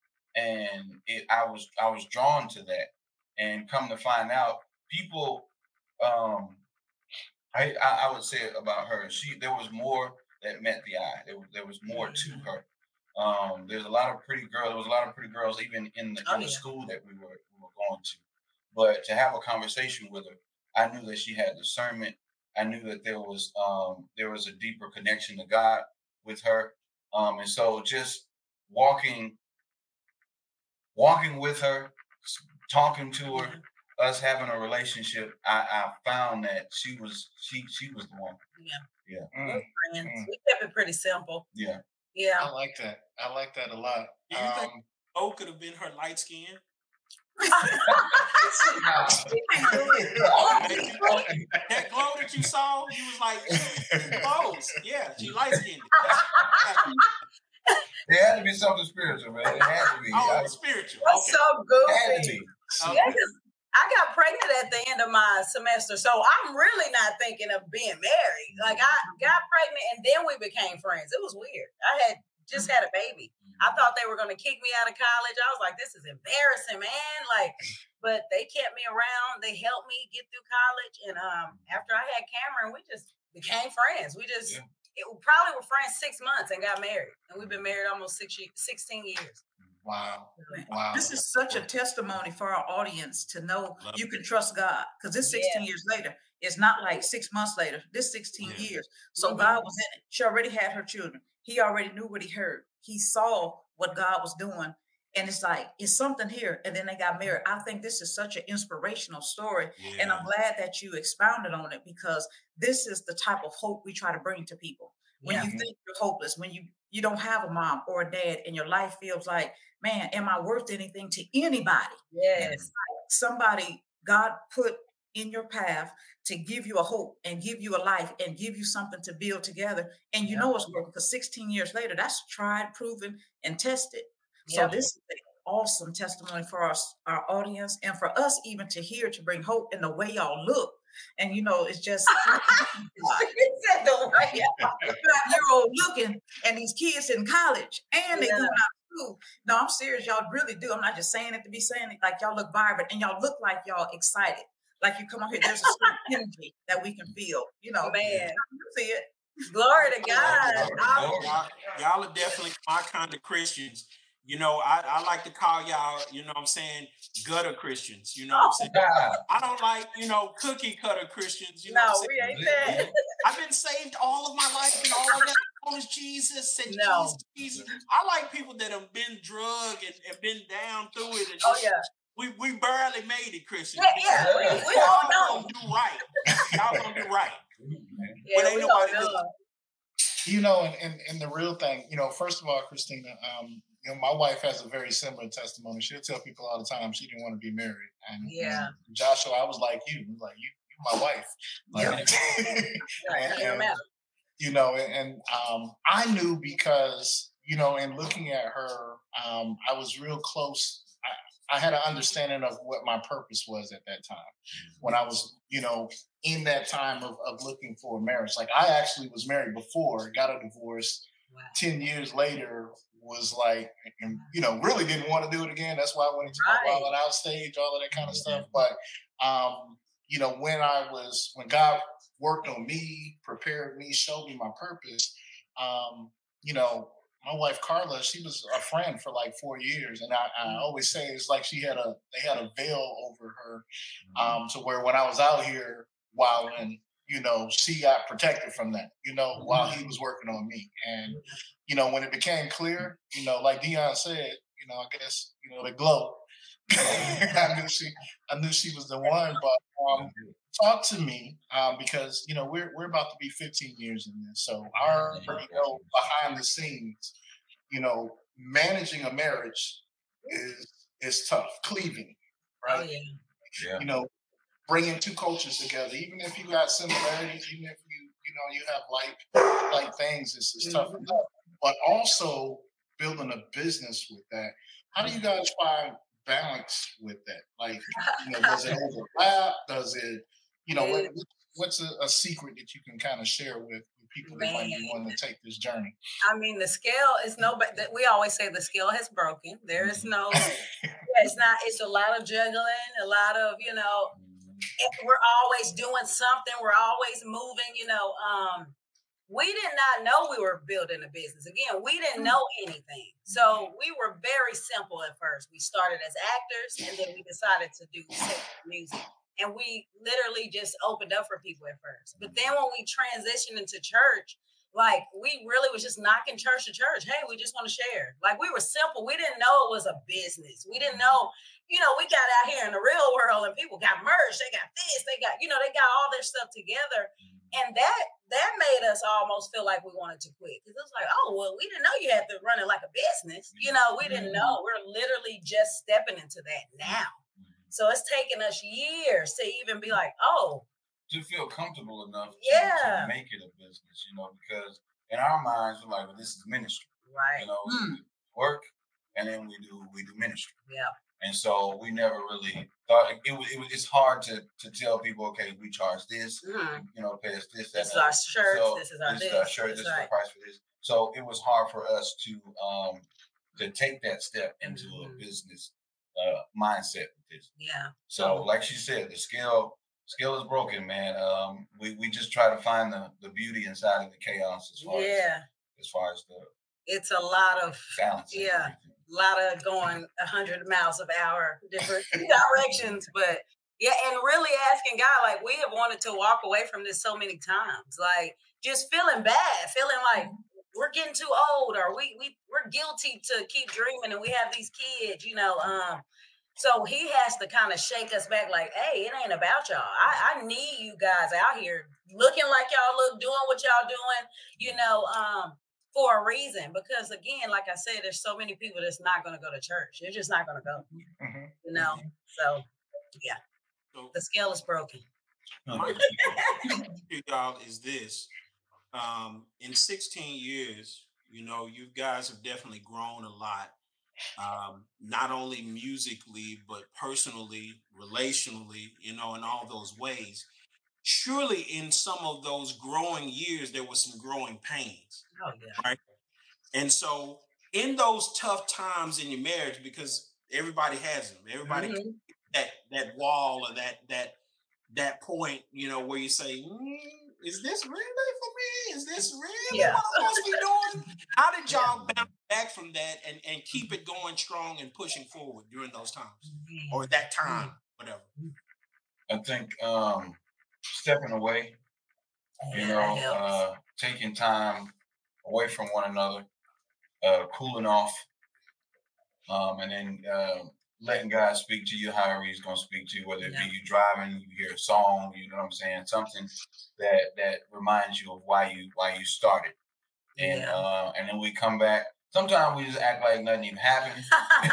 and it I was I was drawn to that. And come to find out, people um I, I I would say about her, she there was more that met the eye. There was there was more to her. Um, there's a lot of pretty girls. There was a lot of pretty girls even in the, Oh, in the yeah. school that we were we were going to. But to have a conversation with her, I knew that she had discernment. I knew that there was um there was a deeper connection to God with her. Um, and so just walking walking with her, s- talking to her, us having a relationship, I, I found that she was she she was the one. Yeah. Yeah. Mm. We're friends. Mm. We kept it pretty simple. Yeah. Yeah. I like that. I like that a lot. Do you think Um, O could have been her light skin? nah. That glow that you saw, you was like, she close. Yeah, she light skinned. There had to be something spiritual, man. It had to be. Oh, I- it's spiritual. That's Okay. so It had to goofy. be. Okay. Yeah, 'cause I got pregnant at the end of my semester, so I'm really not thinking of being married. Like I got pregnant and then we became friends. It was weird. I had just had a baby. I thought they were going to kick me out of college. I was like, this is embarrassing, man. Like, but they kept me around. They helped me get through college. And um, after I had Cameron, we just became friends. We just Yeah. it, we probably were friends six months and got married. And we've been married almost six, ye- sixteen years. Wow. Wow. This is such a testimony for our audience to know you can trust God. Because this sixteen Yeah. years later, it's not like six months later. This sixteen Yeah. years. So Mhm. God was in it. She already had her children. He already knew what he heard. He saw what God was doing. And it's like, it's something here. And then they got married. I think this is such an inspirational story. And I'm glad that you expounded on it because this is the type of hope we try to bring to people. When Yeah. you think you're hopeless, when you you don't have a mom or a dad and your life feels like, man, am I worth anything to anybody? Yes. Somebody God put in your path to give you a hope and give you a life and give you something to build together. And you Yeah. know it's working because sixteen years later, that's tried, proven, and tested. So Yeah. this is an awesome testimony for us, our audience, and for us even to hear to bring hope in the way y'all look. And you know, it's just He said the way. year old looking, and these kids in college, and they Yeah. going out of school. No, I'm serious. Y'all really do. I'm not just saying it to be saying it. Like y'all look vibrant, and y'all look like y'all excited. Like you come on here, there's a certain energy that we can feel. You know, Man, you see it. glory to God. Glory. I'm- Glory. Y'all, y'all are definitely my kind of Christians. You know, I, I like to call y'all, you know what I'm saying, gutter Christians. You know what I'm saying? Ah, I don't like, you know, cookie cutter Christians. You know No, what I'm we saying? ain't that. I've been saved all of my life and all of that known as Jesus and No. Jesus, Jesus. I like people that have been drugged and, and been down through it. And Oh just- yeah. We we barely made it, Christian. Yeah, yeah. We, we all know. Do right. Y'all gonna do right. Yeah, When ain't we nobody don't know. looking. You know, and, and, and the real thing, you know, first of all, Christina, um, you know, my wife has a very similar testimony. She'll tell people all the time she didn't want to be married. And, Yeah. and Joshua, I was like you, like you, you my wife. Like, Right, and, you and, remember. you know, and, and um, I knew because, you know, in looking at her, um, I was real close. I, I had an understanding of what my purpose was at that time when I was, you know, in that time of, of looking for a marriage. Like I actually was married before, got a divorce. Wow. ten years later was like, and, you know, really didn't want to do it again. That's why I went into Right. my wild and out stage, all of that kind of stuff. But, um, you know, when I was, when God worked on me, prepared me, showed me my purpose, um, you know, my wife Carla, she was a friend for like four years, and I, I always say it's like she had a they had a veil over her, um, to where when I was out here wilding, you know, she got protected from that, you know, while he was working on me, and you know, when it became clear, you know, like Dion said, you know, I guess you know the glow. I knew she, I knew she was the one, but um, talk to me um, because you know we're we're about to be fifteen years in this, so I already know behind the scenes, you know, managing a marriage is is tough, cleaving, Oh right? yeah. Yeah. You know, bringing two cultures together, even if you got similarities, even if you you know you have like like things, it's, it's tough enough. But also building a business with that. How do you guys find balance with that? Like, you know, does it overlap? Does it, you know, what, what's a, a secret that you can kind of share with people that might be Man. wanting to take this journey? I mean, the scale is no, but we always say the scale has broken. There is no, it's not, it's a lot of juggling, a lot of, you know, we're always doing something. We're always moving, you know. Um, we did not know we were building a business. Again, we didn't know anything. So we were very simple at first. We started as actors and then we decided to do music. And we literally just opened up for people at first. But then when we transitioned into church, like we really was just knocking church to church. Hey, we just want to share. Like we were simple. We didn't know it was a business. We didn't know, you know, we got out here in the real world and people got merch. They got this, they got, you know, they got all their stuff together. And that that made us almost feel like we wanted to quit. Because it was like, oh, well, we didn't know you had to run it like a business. You know, we didn't know. We're literally just stepping into that now. So it's taken us years to even be like, oh. To feel comfortable enough to, yeah. to make it a business, you know, because in our minds, we're like, well, this is ministry. Right. You know, mm. we work and then we do we do ministry. Yeah. And so we never really thought it, it, it it's hard to to tell people, okay, we charge this, mm. you know, pay us this. This is our shirt. So this is our this. This is our shirt. This is right. the price for this. So it was hard for us to um to take that step into mm-hmm. a business uh, mindset with this. Yeah. So like she said, the scale scale is broken, man. Um, we we just try to find the the beauty inside of the chaos as far yeah. as as far as the. It's a lot of balance. Yeah. A lot of going a hundred miles an hour, different directions, but yeah, and really asking God, like we have wanted to walk away from this so many times, like just feeling bad, feeling like we're getting too old, or we we we're guilty to keep dreaming, and we have these kids, you know. Um, so He has to kind of shake us back, like, hey, it ain't about y'all. I, I need you guys out here looking like y'all look, doing what y'all doing, you know. Um. For a reason, because again, like I said, there's so many people that's not going to go to church. They're just not going to go, mm-hmm. you know? So, yeah, so, the scale is broken. My y'all is this. Um, in sixteen years, you know, you guys have definitely grown a lot, um, not only musically, but personally, relationally, you know, in all those ways. Surely in some of those growing years, there was some growing pains. Oh, yeah. Right. And so in those tough times in your marriage, because everybody has them, everybody mm-hmm. that that wall or that that that point, you know, where you say, mm, is this really for me? Is this really yeah. what I'm supposed to be doing? How did y'all yeah. bounce back from that and, and keep it going strong and pushing forward during those times mm-hmm. or that time, whatever? I think um stepping away, you know, uh, taking time away from one another, uh, cooling off, um, and then uh, letting God speak to you however He's going to speak to you, whether it Yeah. be you driving, you hear a song, you know what I'm saying, something that that reminds you of why you why you started, and Yeah. uh, and then we come back. Sometimes we just act like nothing even happened,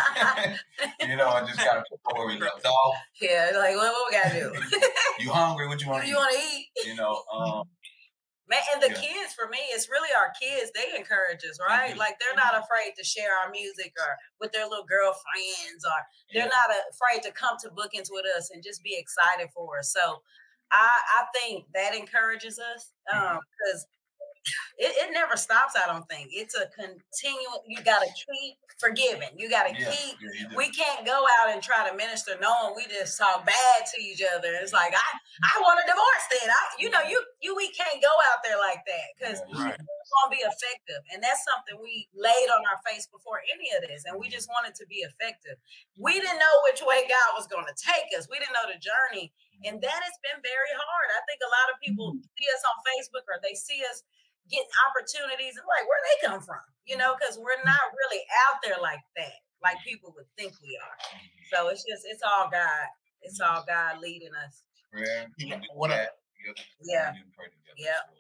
you know, and just kind of put where we left off. Yeah, like what, what we gotta do? You hungry? What you want to You eat? want to eat? You know, um, Man, and the Yeah. kids, for me, it's really our kids. They encourage us, right? do. Like they're They not do. afraid to share our music or with their little girlfriends, or they're Yeah. not uh, afraid to come to bookings with us and just be excited for us. So I, I think that encourages us Mm-hmm. because it, it never stops. I don't think it's a continual. You got to keep forgiving. You got to Yeah. keep. Yeah, you do. We can't go out and try to minister knowing we just talk bad to each other. It's like I, I want a divorce. Then I, you know, you, you, we can't go out there like that because Yeah, right. it's gonna be effective, and that's something we laid on our face before any of this, and we just wanted to be effective. We didn't know which way God was going to take us. We didn't know the journey, and that has been very hard. I think a lot of people see us on Facebook or they see us getting opportunities and like, where they come from, you know, because we're not really out there like that, like people would think we are. So it's just, it's all God. It's all God leading us. Prayer, You know, we do what I- that together, Yeah. we do pray together Yeah. as well.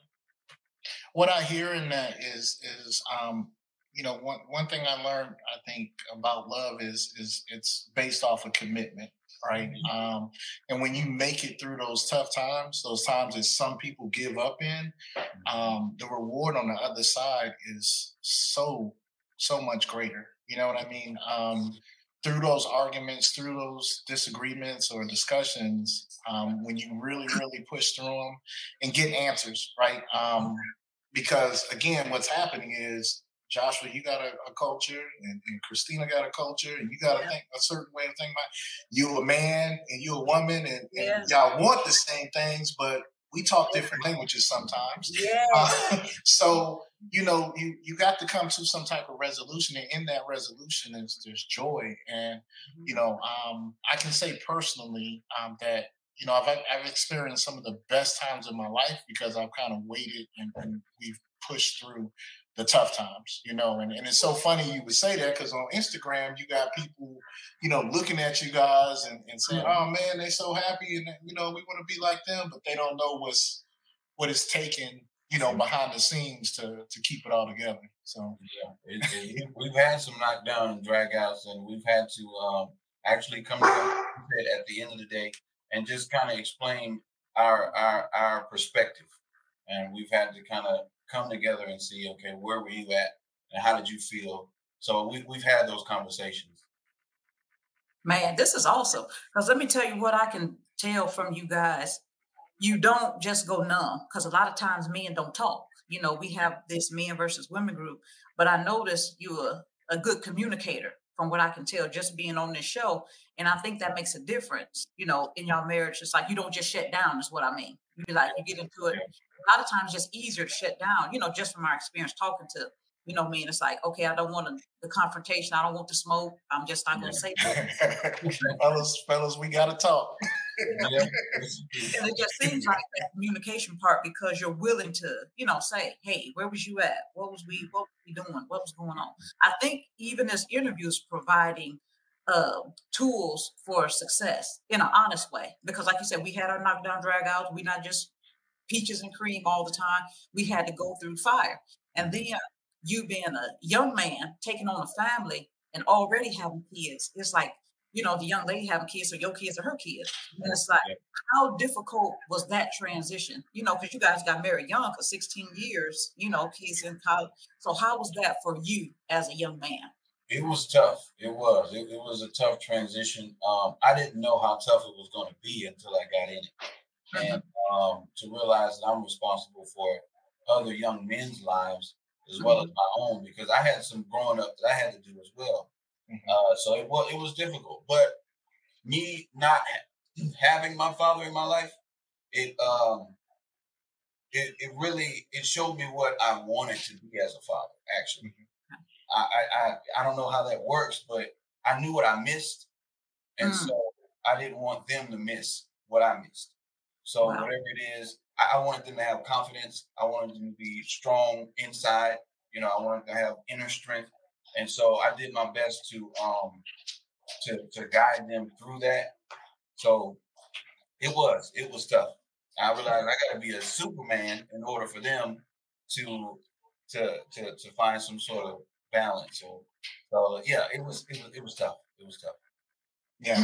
What I hear in that is is um you know one one thing I learned I think about love is is it's based off of commitment, right? Um, and when you make it through those tough times, those times that some people give up in, um, the reward on the other side is so so much greater. You know what I mean? Um, through those arguments, through those disagreements or discussions, um, when you really really push through them and get answers, right? Um, because again, what's happening is Joshua, you got a, a culture, and, and Christina got a culture, and you got to Yeah. think a certain way of thinking about. You a man and you a woman, and, Yeah. and y'all want the same things, but we talk different languages sometimes. Yeah. Uh, so you know, you you got to come to some type of resolution, and in that resolution is there's joy, and you know, um, I can say personally um, that you know I've I've experienced some of the best times in my life because I've kind of waited and, and we've pushed through the tough times, you know, and, and it's so funny you would say that because on Instagram you got people, you know, looking at you guys and, and saying, "Oh man, they're so happy," and you know, we want to be like them, but they don't know what's what it's taken, you know, behind the scenes to to keep it all together. So Yeah, it, it, we've had some knockdown and dragouts, and we've had to um, actually come together at the end of the day and just kind of explain our our our perspective, and we've had to kind of come together and see, okay, where were you at, and how did you feel? So we we've had those conversations. Man, this is awesome. Because let me tell you what I can tell from you guys. You don't just go numb, because a lot of times men don't talk. You know, we have this men versus women group, but I notice you're a, a good communicator from what I can tell just being on this show. And I think that makes a difference, you know, in your marriage. It's like you don't just shut down, is what I mean. You be like, you get into it. A lot of times it's just easier to shut down, you know, just from our experience talking to, you know, me. And it's like, okay, I don't want to, the confrontation. I don't want the smoke. I'm just not going to say that. fellas, fellas, we gotta talk. Yeah. And it just seems like that communication part, because you're willing to, you know, say, hey, where was you at? What was we, what were we doing? What was going on? I think even this interview is providing uh, tools for success in an honest way. Because like you said, we had our knockdown drag outs. We're not just peaches and cream all the time. We had to go through fire. And then you being a young man, taking on a family and already having kids, it's like, you know, the young lady having kids, so your kids are her kids. And it's like, how difficult was that transition? You know, because you guys got married young for sixteen years, you know, kids in college. So how was that for you as a young man? It was tough. It was. It, it was a tough transition. Um, I didn't know how tough it was going to be until I got in it. Mm-hmm. And um, to realize that I'm responsible for other young men's lives as well as my own, because I had some growing up that I had to do as well. Uh, so it was it was difficult, but me not ha- having my father in my life, it um it, it really it showed me what I wanted to be as a father. Actually, I, I I I don't know how that works, but I knew what I missed, and Mm. so I didn't want them to miss what I missed. So Wow. whatever it is, I, I wanted them to have confidence. I wanted them to be strong inside. You know, I wanted to have inner strength. And so I did my best to um to, to guide them through that. So it was, it was tough. I realized I got to be a Superman in order for them to, to, to, to find some sort of balance. So, so yeah, it was, it was, it was tough. It was tough. Yeah.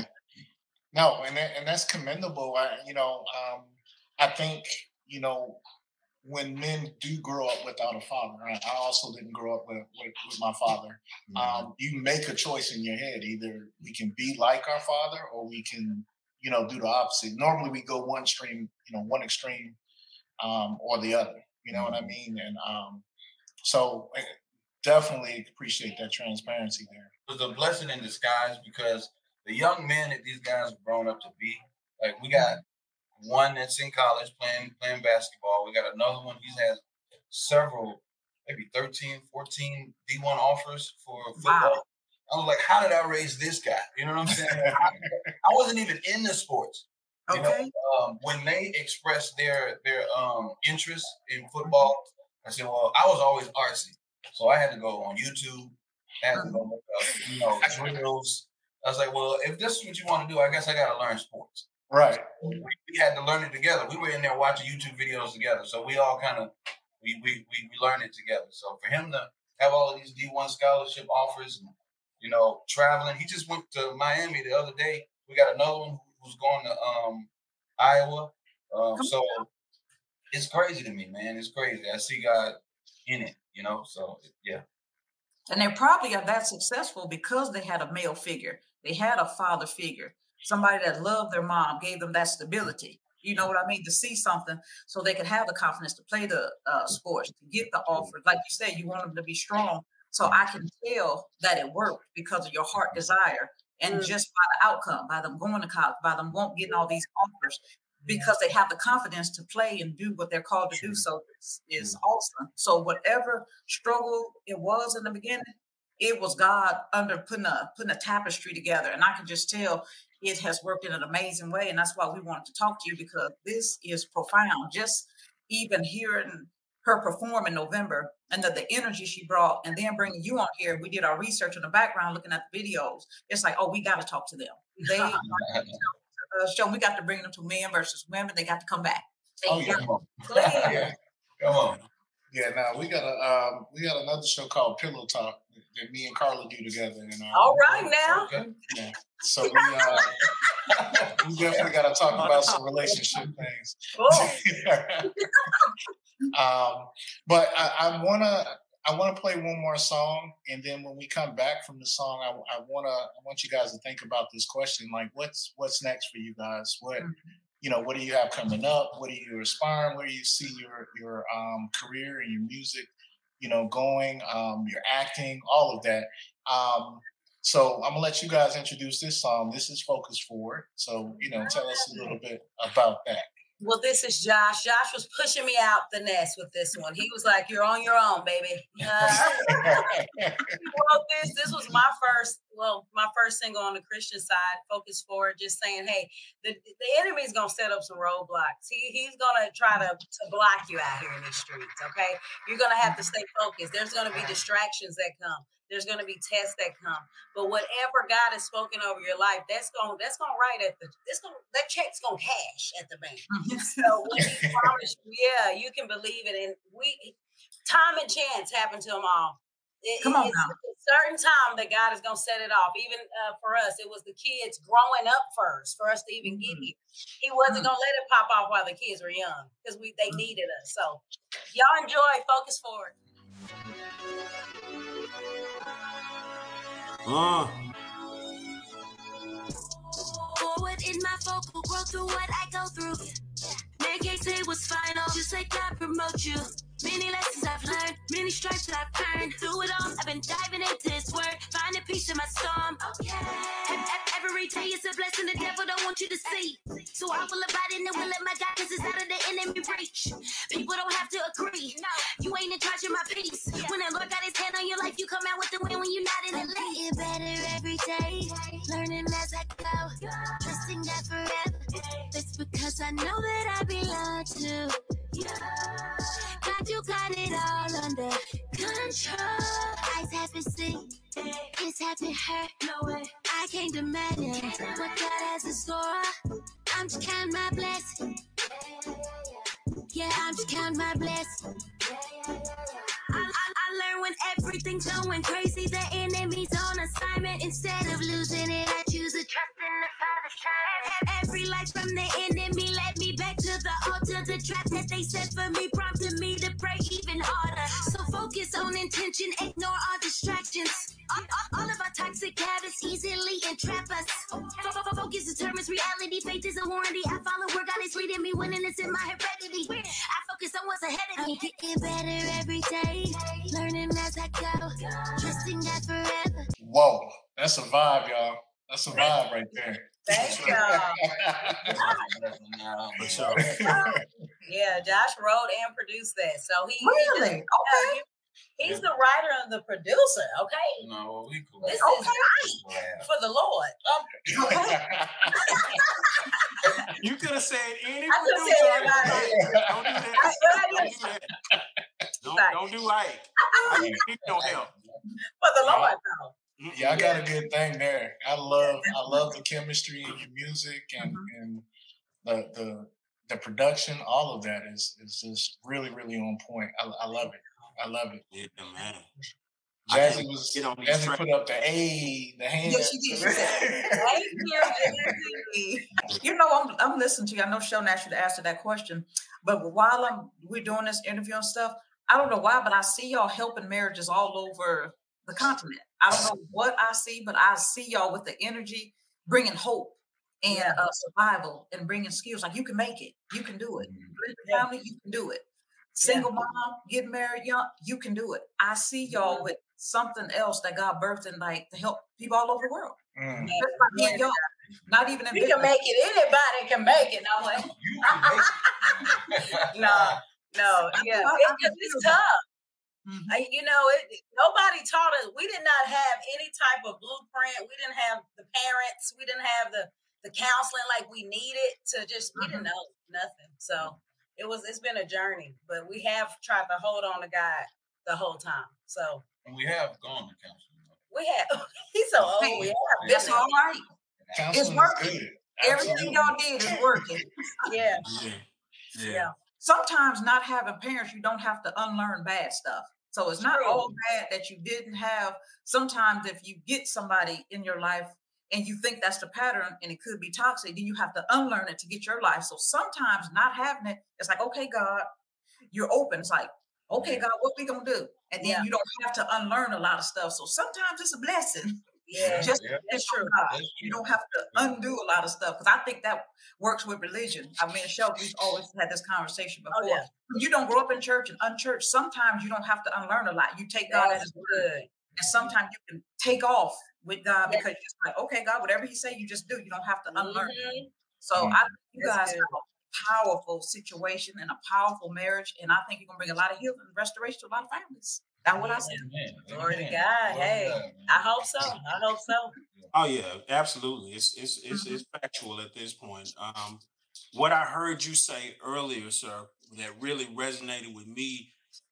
No, and that, and that's commendable. I, you know, um, I think, you know, when men do grow up without a father, I, I also didn't grow up with, with, with my father. Um, you make a choice in your head. Either we can be like our father or we can, you know, do the opposite. Normally we go one extreme, you know, one extreme um, or the other. You know what I mean? And um, so I definitely appreciate that transparency there. It was a blessing in disguise because the young men that these guys have grown up to be, like we got one that's in college playing playing basketball. We got another one. He's had several, maybe thirteen, fourteen D one offers for football. Wow. I was like, how did I raise this guy? You know what I'm saying? I, I wasn't even in the sports. You okay. know, um, when they expressed their their um, interest in football, I said, well, I was always artsy. So I had to go on YouTube. I had to go look up, you know, drills. I was like, well, if this is what you want to do, I guess I got to learn sports. Right. We, we had to learn it together. We were in there watching YouTube videos together. So we all kind of, we, we, we, we learned it together. So for him to have all of these D one scholarship offers and, you know, traveling, he just went to Miami the other day. We got another one who's going to um, Iowa. Um, so it's crazy to me, man. It's crazy. I see God in it, you know, so yeah. And they probably are that successful because they had a male figure. They had a father figure, somebody that loved their mom, gave them that stability. You know what I mean? To see something so they could have the confidence to play the uh, sports, to get the offer. Like you said, you want them to be strong. So I can tell that it worked because of your heart desire and mm. just by the outcome, by them going to college, by them won't getting all these offers, because they have the confidence to play and do what they're called to do. So it's, it's awesome. So whatever struggle it was in the beginning, it was God under putting a putting a tapestry together. And I can just tell it has worked in an amazing way. And that's why we wanted to talk to you, because this is profound. Just even hearing her perform in November and the, the energy she brought, and then bringing you on here. We did our research in the background, looking at the videos. It's like, oh, we got to talk to them. They are Uh, show we got to bring them to men versus women. They got to come back. They oh yeah, come on. yeah, come on. Yeah, now we got a um, we got another show called Pillow Talk that me and Carla do together. And, um, all right now. Okay. Yeah. So we uh, we definitely got to talk about some relationship things. um, but I, I wanna. I want to play one more song, and then when we come back from the song, I, I want to I want you guys to think about this question: like, what's what's next for you guys? What you know, what do you have coming up? What are you aspiring? Where do you see your your um, career and your music, you know, going? Um, your acting, all of that. Um, so I'm gonna let you guys introduce this song. This is Focus Forward. So you know, tell us a little bit about that. Well, this is Josh. Josh was pushing me out the nest with this one. He was like, "You're on your own, baby." Uh, well, this this was my first, well, my first single on the Christian side, Focus Forward. Just saying, hey, the the enemy's gonna set up some roadblocks. He he's gonna try to to block you out here in these streets. Okay, you're gonna have to stay focused. There's gonna be distractions that come. There's going to be tests that come, but whatever God has spoken over your life, that's going that's going right at the this going that check's going to cash at the bank. So what He promised, yeah, you can believe it. And we, time and chance happen to them all. It, Come on it's now. a certain time that God is going to set it off. Even uh, for us, it was the kids growing up first for us to even get here. He wasn't mm-hmm. going to let it pop off while the kids were young because we they needed us. So y'all enjoy Focus Forward. Uh. Forward in my focal growth through what I go through. Man can't say what's final, just like God promote you. Many lessons I've learned, many stripes that I've earned. Through it all, I've been diving into this word, finding peace in my storm. Okay. Every day is a blessing, the devil don't want you to see. So I will abide in the will of my God, cause it's out of the enemy reach. People don't have to agree. No. You ain't in charge of my peace. Yeah. When the Lord got his hand on your life, you come out with the win when you're not in the lead. Get better every day, learning as I go, trusting God forever. It's because I know that I belong to you. God, you got it all under control. Eyes haven't seen, ears haven't heard. No way. I I can't imagine what God has in store. I'm just counting my blessings. Yeah, I'm just counting my blessings. I, I, I learned when everything's going crazy, the enemy's on assignment. Instead of losing it, I choose to trust in the Father's time. Every light from the enemy led me back to the altar. The trap that they set for me prompted me to pray even harder. So focus on intention, ignore all distractions. All, all, all of our toxic habits easily entrap us. Focus determines reality. Faith is a warranty. I follow where God is leading me. Winning is in my heredity. I focus on what's ahead of me. I'm getting better every day. Learning as I go. Trusting God forever. Whoa, that's a vibe, y'all. That's a vibe right there. Thank y'all. For sure. Yeah, Josh wrote and produced that. So he Really? he just, Okay. he's yeah. the writer and the producer. Okay. No, we cool. This okay. is right for the Lord. Um, okay. You could have said any I producer. Said don't do that. Don't do that. Don't, don't do Ike. I need no help. For the Lord, though. Yeah, I got a good thing there. I love, I love the chemistry in your music and mm-hmm. and the the the production. All of that is is just really really on point. I, I love it. I love it. Yeah, man. Jazzy was Jazzy put up the A, the hand. Yeah, she did. She said, "Thank you, Jazzy." You know, I'm I'm listening to you. I know Show naturally asked that question, but while I'm we're doing this interview and stuff, I don't know why, but I see y'all helping marriages all over the continent. I don't know what I see, but I see y'all with the energy, bringing hope and yeah. uh, survival, and bringing skills. Like you can make it, you can do it. Your family, you can do it. Single yeah. mom, getting married young, you can do it. I see y'all with something else that God birthed and like to help people all over the world. Mm. Yeah. Y'all, not even in you can make it. Anybody can make it. No way. no, no, yeah, it, it's tough. Mm-hmm. I, you know, it, nobody taught us. We did not have any type of blueprint. We didn't have the parents. We didn't have the, the counseling like we needed to just, we mm-hmm. didn't know nothing. So it was, it's been a journey, but we have tried to hold on to God the whole time. So. And we have gone to counseling. We have. He's so old. We have. It's all right. Counseling it's working. Everything y'all did is working. yeah. Yeah. Yeah. yeah. Sometimes not having parents, you don't have to unlearn bad stuff. So it's not all bad that you didn't have. Sometimes if you get somebody in your life and you think that's the pattern and it could be toxic, then you have to unlearn it to get your life. So sometimes not having it, it's like, okay, God, you're open. It's like, okay, God, what we gonna do? And then yeah. you don't have to unlearn a lot of stuff. So sometimes it's a blessing. Yeah, just yeah. That's true. God. You don't have to undo a lot of stuff. Because I think that works with religion. I mean, Shelby, we've always had this conversation before. Oh, yeah. You don't grow up in church and unchurched. Sometimes you don't have to unlearn a lot. You take God as his word. And sometimes you can take off with God yeah. because you're just like, okay, God, whatever you say, you just do. You don't have to unlearn mm-hmm. it. So mm-hmm. I think you That's guys good. have a powerful situation and a powerful marriage. And I think you're going to bring a lot of healing and restoration to a lot of families. That's what I said. Glory to God. Hey, I hope so. I hope so. Oh yeah, absolutely. It's it's it's, mm-hmm. it's factual at this point. Um, what I heard you say earlier, sir, that really resonated with me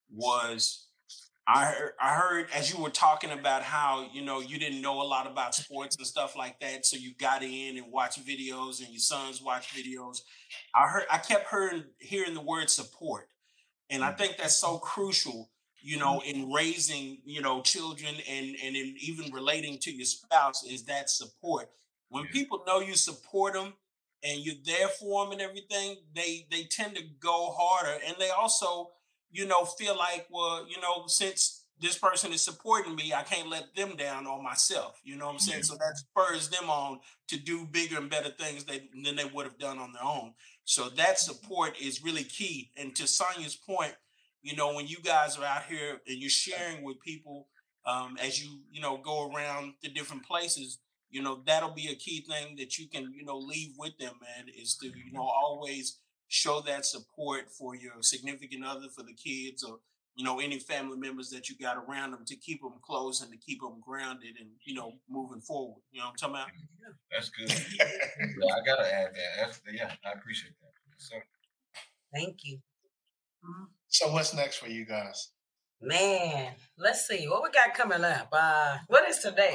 was I heard, I heard as you were talking about how, you know, you didn't know a lot about sports and stuff like that, so you got in and watched videos, and your sons watched videos. I heard I kept hearing hearing the word support, and I think that's so crucial. You know, in raising, you know, children and, and in even relating to your spouse is that support. When yeah. people know you support them and you're there for them and everything, they they tend to go harder. And they also, you know, feel like, well, you know, since this person is supporting me, I can't let them down on myself. You know what I'm saying? Mm-hmm. So that spurs them on to do bigger and better things they, than they would have done on their own. So that support is really key. And to Sonia's point, you know, when you guys are out here and you're sharing with people um, as you, you know, go around the different places, you know, that'll be a key thing that you can, you know, leave with them, man, is to, you know, always show that support for your significant other, for the kids, or, you know, any family members that you got around them, to keep them close and to keep them grounded and, you know, moving forward. You know what I'm talking about? That's good. Yeah, I got to add that. That's, yeah, I appreciate that. So, thank you. Mm-hmm. So what's next for you guys? Man, let's see what we got coming up. Uh, what is today?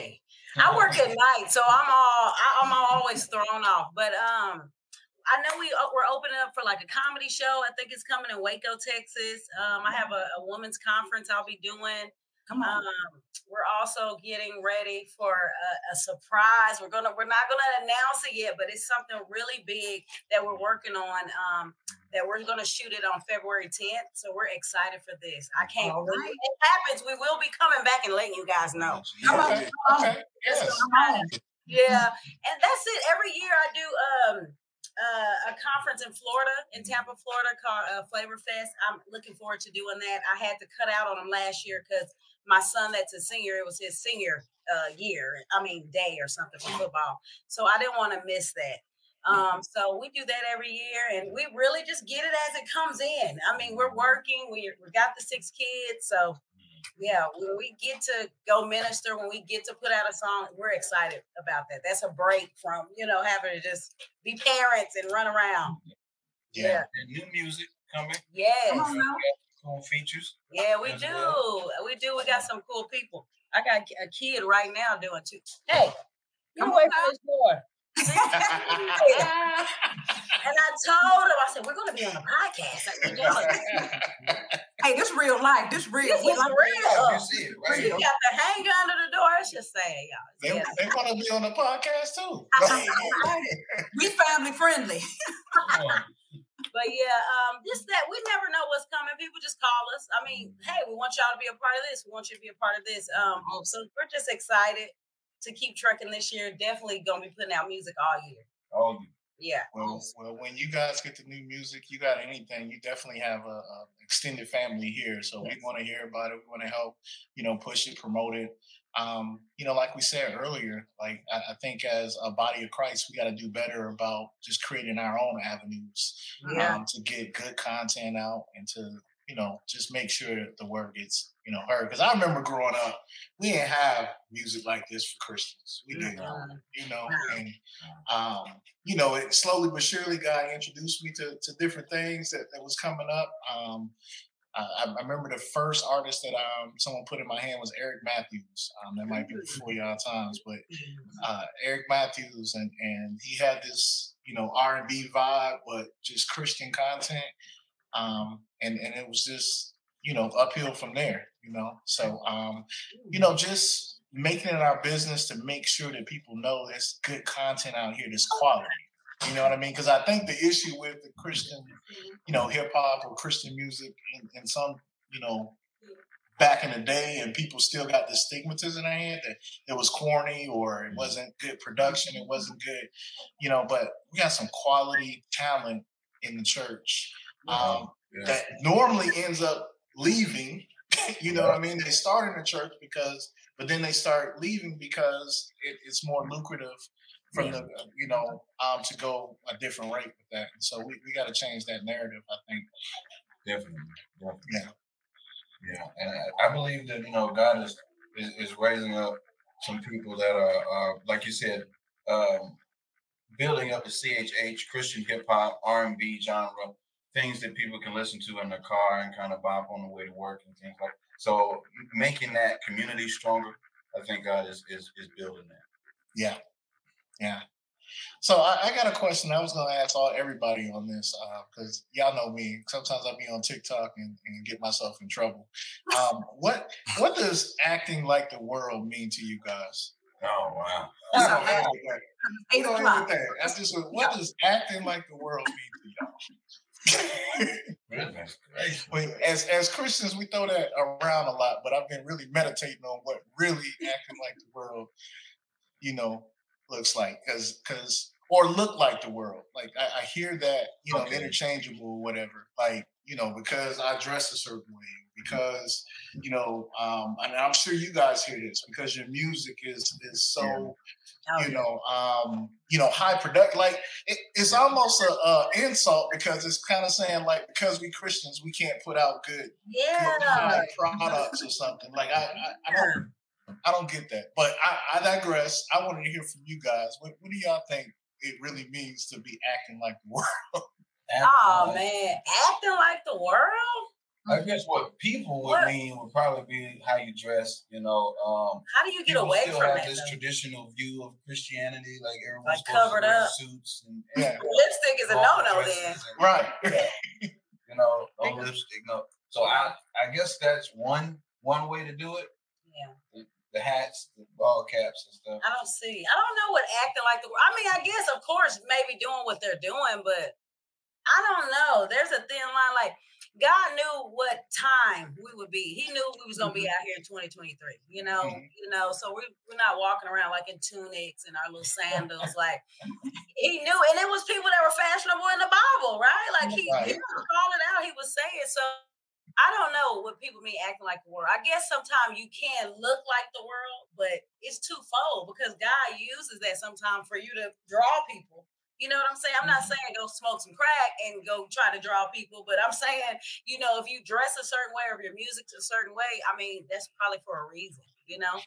I work at night, so I'm all I, I'm always thrown off. But um, I know we uh, we're opening up for like a comedy show. I think it's coming in Waco, Texas. Um, I have a, a women's conference I'll be doing. Come on. Um, we're also getting ready for a, a surprise. We're gonna we're not gonna announce it yet, but it's something really big that we're working on. Um, that we're gonna shoot it on February tenth. So we're excited for this. I can't All wait. right. When it happens, we will be coming back and letting you guys know. Come on. Okay. Come on. Okay. Yes. Come on. Yeah, and that's it. Every year I do um uh, a conference in Florida, in Tampa, Florida, called uh, Flavor Fest. I'm looking forward to doing that. I had to cut out on them last year because my son, that's a senior, it was his senior uh, year. I mean, day or something for football. So I didn't want to miss that. Um, so we do that every year, and we really just get it as it comes in. I mean, we're working. We we got the six kids, so. Yeah, when we get to go minister, when we get to put out a song, we're excited about that. That's a break from, you know, having to just be parents and run around. Yeah. Yeah. And new music coming. Yes. Come on now. Cool features. Yeah, we as do. well. We do. We got some cool people. I got a kid right now doing two. Hey, get Come away on from now. this door. And I told him, I said, we're going to be on a podcast. I said, "Yeah, Hey, this real life. This real. this We is like real. You see it, right? You got the hanger under the door. It's just saying, They, y'all. Yeah. they want to be on the podcast too. we family friendly. Come on. But yeah, um, just that we never know what's coming. People just call us. I mean, hey, we want y'all to be a part of this. We want you to be a part of this. Um, so we're just excited to keep trucking this year. Definitely gonna be putting out music all year. All you. Yeah. Well, well, when you guys get the new music, you got anything, you definitely have a, a extended family here. So Yes. we want to hear about it. We want to help, you know, push it, promote it. Um, you know, like we said earlier, like I, I think as a body of Christ, we got to do better about just creating our own avenues Yeah. um, to get good content out and to, you know, just make sure that the word gets, you know, heard. Because I remember growing up, we didn't have music like this for Christians. We didn't, Mhm. you know, and um, you know, it slowly but surely God introduced me to, to different things that, that was coming up. Um, I, I remember the first artist that um, someone put in my hand was Eric Matthews. Um, that might be before y'all times, but uh, Eric Matthews, and and he had this, you know, R and B vibe, but just Christian content, um, and and it was just, you know, uphill from there, you know. So um, you know, just making it our business to make sure that people know there's good content out here, there's quality. You know what I mean? Because I think the issue with the Christian, you know, hip hop or Christian music in, in some, you know, back in the day, and people still got this stigmatism in their head that it was corny or it wasn't good production, it wasn't good, you know, but we got some quality talent in the church um, Yeah. that normally ends up leaving, you know what I mean? They start in the church because, but then they start leaving because it, it's more lucrative from the, uh, you know, um, to go a different rate with that. And so we, we got to change that narrative, I think. Definitely. Definitely. Yeah. Yeah. And I, I believe that, you know, God is, is, is raising up some people that are, uh, like you said, um, building up the C H H, Christian hip hop, R and B genre, things that people can listen to in their car and kind of bop on the way to work and things like that. So making that community stronger, I think God is, is, is building that. Yeah. Yeah. So I, I got a question I was going to ask all everybody on this because uh, y'all know me. Sometimes I be on TikTok and, and get myself in trouble. Um, what what does acting like the world mean to you guys? Oh, wow. We're gonna end with that. Eight We're gonna end o'clock. with that. That's just what, what does acting like the world mean to y'all? Goodness gracious. When, as as Christians, we throw that around a lot, but I've been really meditating on what really acting like the world, you know, looks like, because because or look like the world. Like I, I hear that, you know, Okay. interchangeable or whatever. Like, you know, because I dress a certain way, because, you know, um, and I'm sure you guys hear this because your music is is so, Oh, you know, um, you know, high product. Like it, it's almost a, a insult because it's kind of saying like because we Christians we can't put out good, good yeah. high products or something. Like I, I, I don't. I don't get that, but I, I digress. I wanted to hear from you guys. What, what do y'all think it really means to be acting like the world? Oh man, acting like the world. I guess what people would What? mean would probably be how you dress. You know, um, How do you get people away still from have that? this though? traditional view of Christianity, like everyone's Like supposed covered to wear up. suits and, Yeah. Lipstick is a long no-no dresses then. and, Right. you know, no lipstick, no. So I, I guess that's one one way to do it. Yeah. The, the hats, the ball caps, and stuff. I don't see. I don't know what acting like the. I mean, I guess of course maybe doing what they're doing, but I don't know. There's a thin line. Like God knew what time we would be. He knew we was gonna be out here in twenty twenty-three. You know, Mhm. you know. So we we're not walking around like in tunics and our little sandals. Like he knew, and it was people that were fashionable in the Bible, right? Like he, Right. he was calling out. He was saying so. I don't know what people mean acting like the world. I guess sometimes you can look like the world, but it's twofold because God uses that sometimes for you to draw people. You know what I'm saying? I'm not saying go smoke some crack and go try to draw people, but I'm saying, you know, if you dress a certain way or if your music's a certain way, I mean, that's probably for a reason, you know?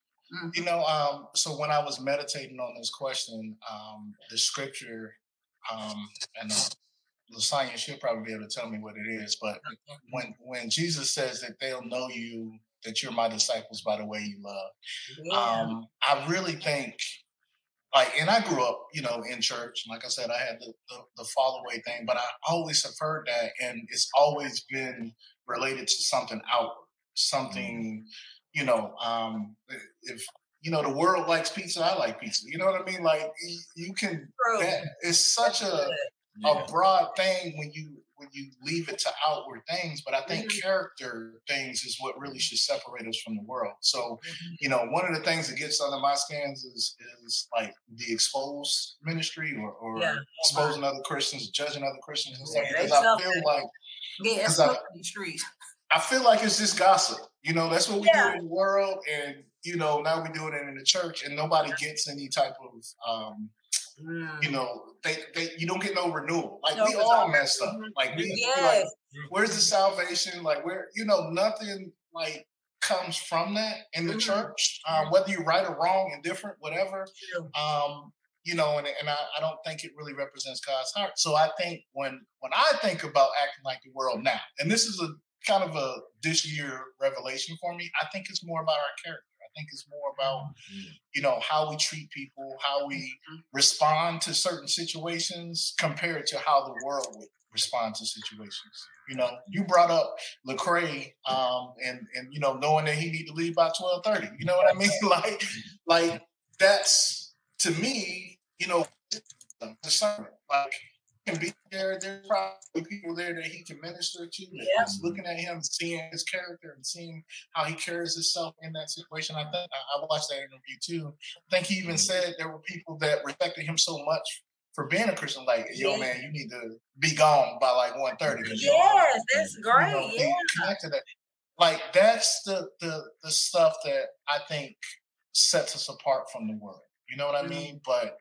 You know, um, so when I was meditating on this question, um, the scripture, um, and uh, Lasagna, she'll probably be able to tell me what it is, but when when Jesus says that they'll know you, that you're my disciples by the way you love, Yeah. um, I really think, like, and I grew up, you know, in church. Like I said, I had the, the, the fall away thing, but I always have heard that, and it's always been related to something outward, something, you know, um, if, you know, the world likes pizza, I like pizza. You know what I mean? Like, you, you can, True. that is such That's a, good. a broad thing when you when you leave it to outward things, but I think Mhm. character things is what really should separate us from the world. So, Mhm. you know, one of the things that gets under my skins is is like the exposed ministry or, or Yeah. exposing other Christians, judging other Christians and stuff. Yeah, they Because I tough. feel like Yeah, it's because I, tough in the streets. I feel like it's just gossip. You know, that's what we Yeah. do in the world, and you know, now we're doing it in the church, and nobody gets any type of um, Mm. you know, they, they you don't get no renewal. Like No we all result. messed up. Mhm. Like we, we Yes. like, where's the salvation? Like where, you know, nothing like comes from that in the Mhm. church. Um, whether you're right or wrong, indifferent, whatever. True. Um, you know, and, and I, I don't think it really represents God's heart. So I think when when I think about acting like the world now, and this is a kind of a this year revelation for me, I think it's more about our character. I think it's more about, you know, how we treat people, how we respond to certain situations compared to how the world would respond to situations. You know, you brought up Lecrae, um, and and you know, knowing that he need to leave by twelve thirty. You know what I mean? like, like that's to me, you know, discernment. Like can be there. There's probably people there that he can minister to. That Yeah. is looking at him, seeing his character, and seeing how he carries himself in that situation. I think I, I watched that interview too. I think he even said there were people that respected him so much for being a Christian. Like, yo, Yeah. man, you need to be gone by like one thirty. Yes, that's You great. know, Yeah. be connected. To, like that's the the the stuff that I think sets us apart from the world. You know what I Mhm. mean? But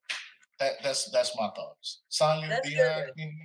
that that's that's my thoughts. Sonya, That's Dion,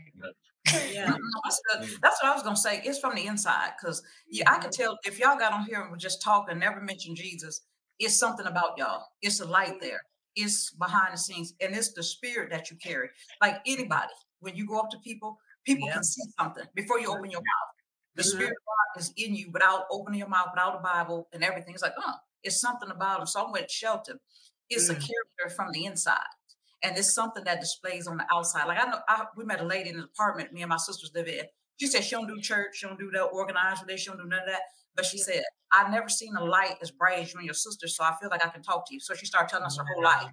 Yeah. No, that's good. That's what I was gonna say. It's from the inside because yeah, I can tell if y'all got on here and were just talking, never mentioned Jesus. It's something about y'all. It's a light there. It's behind the scenes, and it's the spirit that you carry. Like anybody, when you go up to people, people Yeah. can see something before you open your mouth. The Mhm. spirit of God is in you without opening your mouth, without a Bible and everything. It's like, oh, it's something about him. So I'm with Shelton. It's a Mm. character from the inside. And it's something that displays on the outside. Like I know, I, we met a lady in an apartment me and my sisters live in. She said she don't do church, she don't do that organized religion, she don't do none of that. But she said, I've never seen a light as bright as you and your sister, so I feel like I can talk to you. So she started telling us her whole life.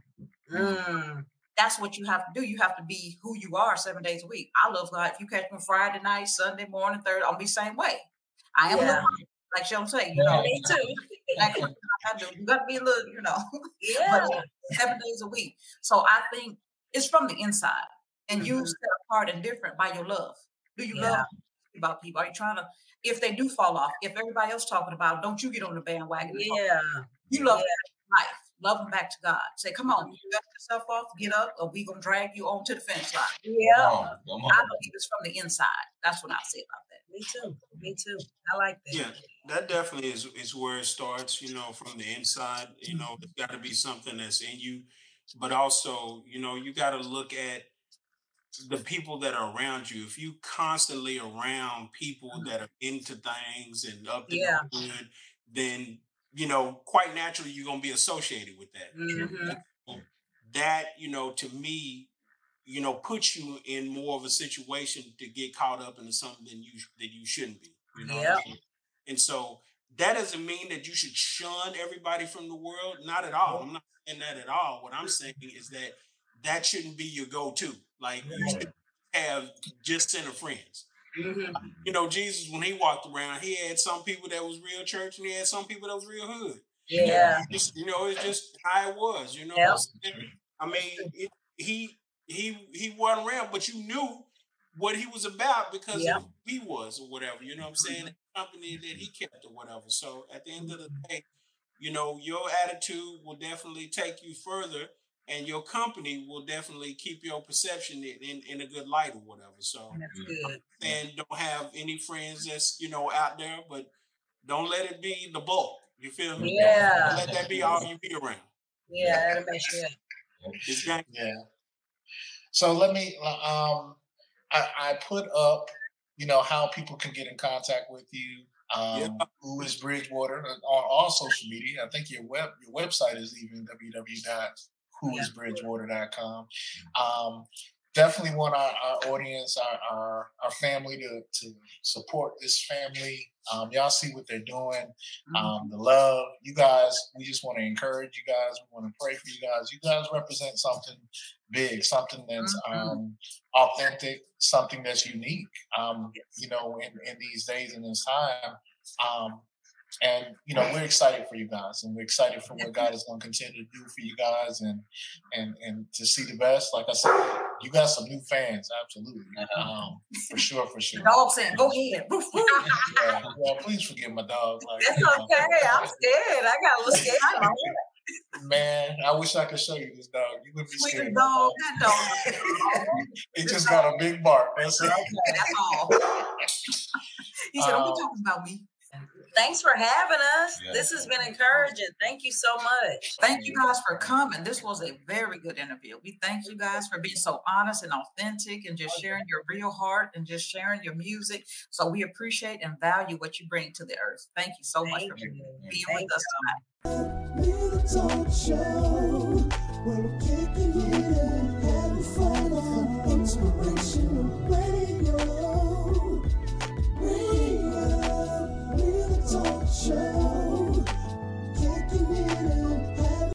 Mm. That's what you have to do. You have to be who you are seven days a week. I love God. If you catch me Friday night, Sunday morning, third, I'll be the same way. I am a Yeah. little, like she'll say, you know, Me too. like, I do. You got to be a little, you know, Yeah. but seven days a week. So I think it's from the inside, and you Mhm. set apart and different by your love. Do you Yeah. love about people? Are you trying to? If they do fall off, if everybody else talking about it, don't you get on the bandwagon? and talk Yeah. about it. You love Yeah. life. Love them back to God. Say, come on, you dust yourself off, get up, or we gonna drag you on to the finish line. Yeah. Come on, come on. I believe it's from the inside. That's what I say about that. Me too. Me too. I like that. Yeah, that definitely is is where it starts, you know, from the inside. You know, it's got to be something that's in you, but also, you know, you got to look at the people that are around you. If you constantly around people that are into things and up to Yeah. no good, then you know, quite naturally, you're gonna be associated with that. Mm-hmm. That, you know, to me, you know, puts you in more of a situation to get caught up into something than you that you shouldn't be. You know, Yep. what I mean? And so that doesn't mean that you should shun everybody from the world. Not at all. I'm not saying that at all. What I'm saying is that that shouldn't be your go-to. Like you should have just center friends. Mm-hmm. You know, Jesus, when he walked around, he had some people that was real church and he had some people that was real hood. Yeah. Just, you know, it's just how it was. You know, Yep. what I'm saying? I mean, it, he he he wasn't around, but you knew what he was about because Yep. of who he was or whatever. You know what I'm saying? The company that he kept or whatever. So at the end of the day, you know, your attitude will definitely take you further, and your company will definitely keep your perception in, in, in a good light or whatever. So That's good. and don't have any friends that's, you know, out there, but don't let it be the bulk. You feel me? Yeah. Don't let that be all you be around. Yeah, that'll make sure. It's gang- Yeah. So let me. Um, I, I put up, you know, how people can get in contact with you. Um, Yeah. Who is Bridgewater on all social media? I think your web your website is even w w w dot who is bridgewater dot com. Um, definitely want our, our audience, our, our our family to to support this family. Um, y'all see what they're doing. Um, the love, you guys. We just want to encourage you guys. We want to pray for you guys. You guys represent something big, something that's um, authentic, something that's unique. Um, you know, in, in these days and this time. Um, and you know, we're excited for you guys, and we're excited for what God is going to continue to do for you guys, and and and to see the best. Like I said, you got some new fans, absolutely, um, for sure, for sure. The dog saying, "Go ahead." Woof, woof. Yeah, yeah, please forgive my dog. Like, That's you know, okay. I'm scared. I got a little scared. man, I wish I could show you this dog. You would be Sweet scared. dog, that dog. It just got a big bark. That's it. Okay, that's all. He said, "Don't Um, be talking about me." Thanks for having us. Yeah. This has been encouraging. Thank you so much. Thank you guys for coming. This was a very good interview. We thank you guys for being so honest and authentic and just sharing your real heart and just sharing your music. So we appreciate and value what you bring to the earth. Thank you so much Thank for you. being Thank with us tonight. Little talk show where we're kicking it and having fun, fun, inspiration.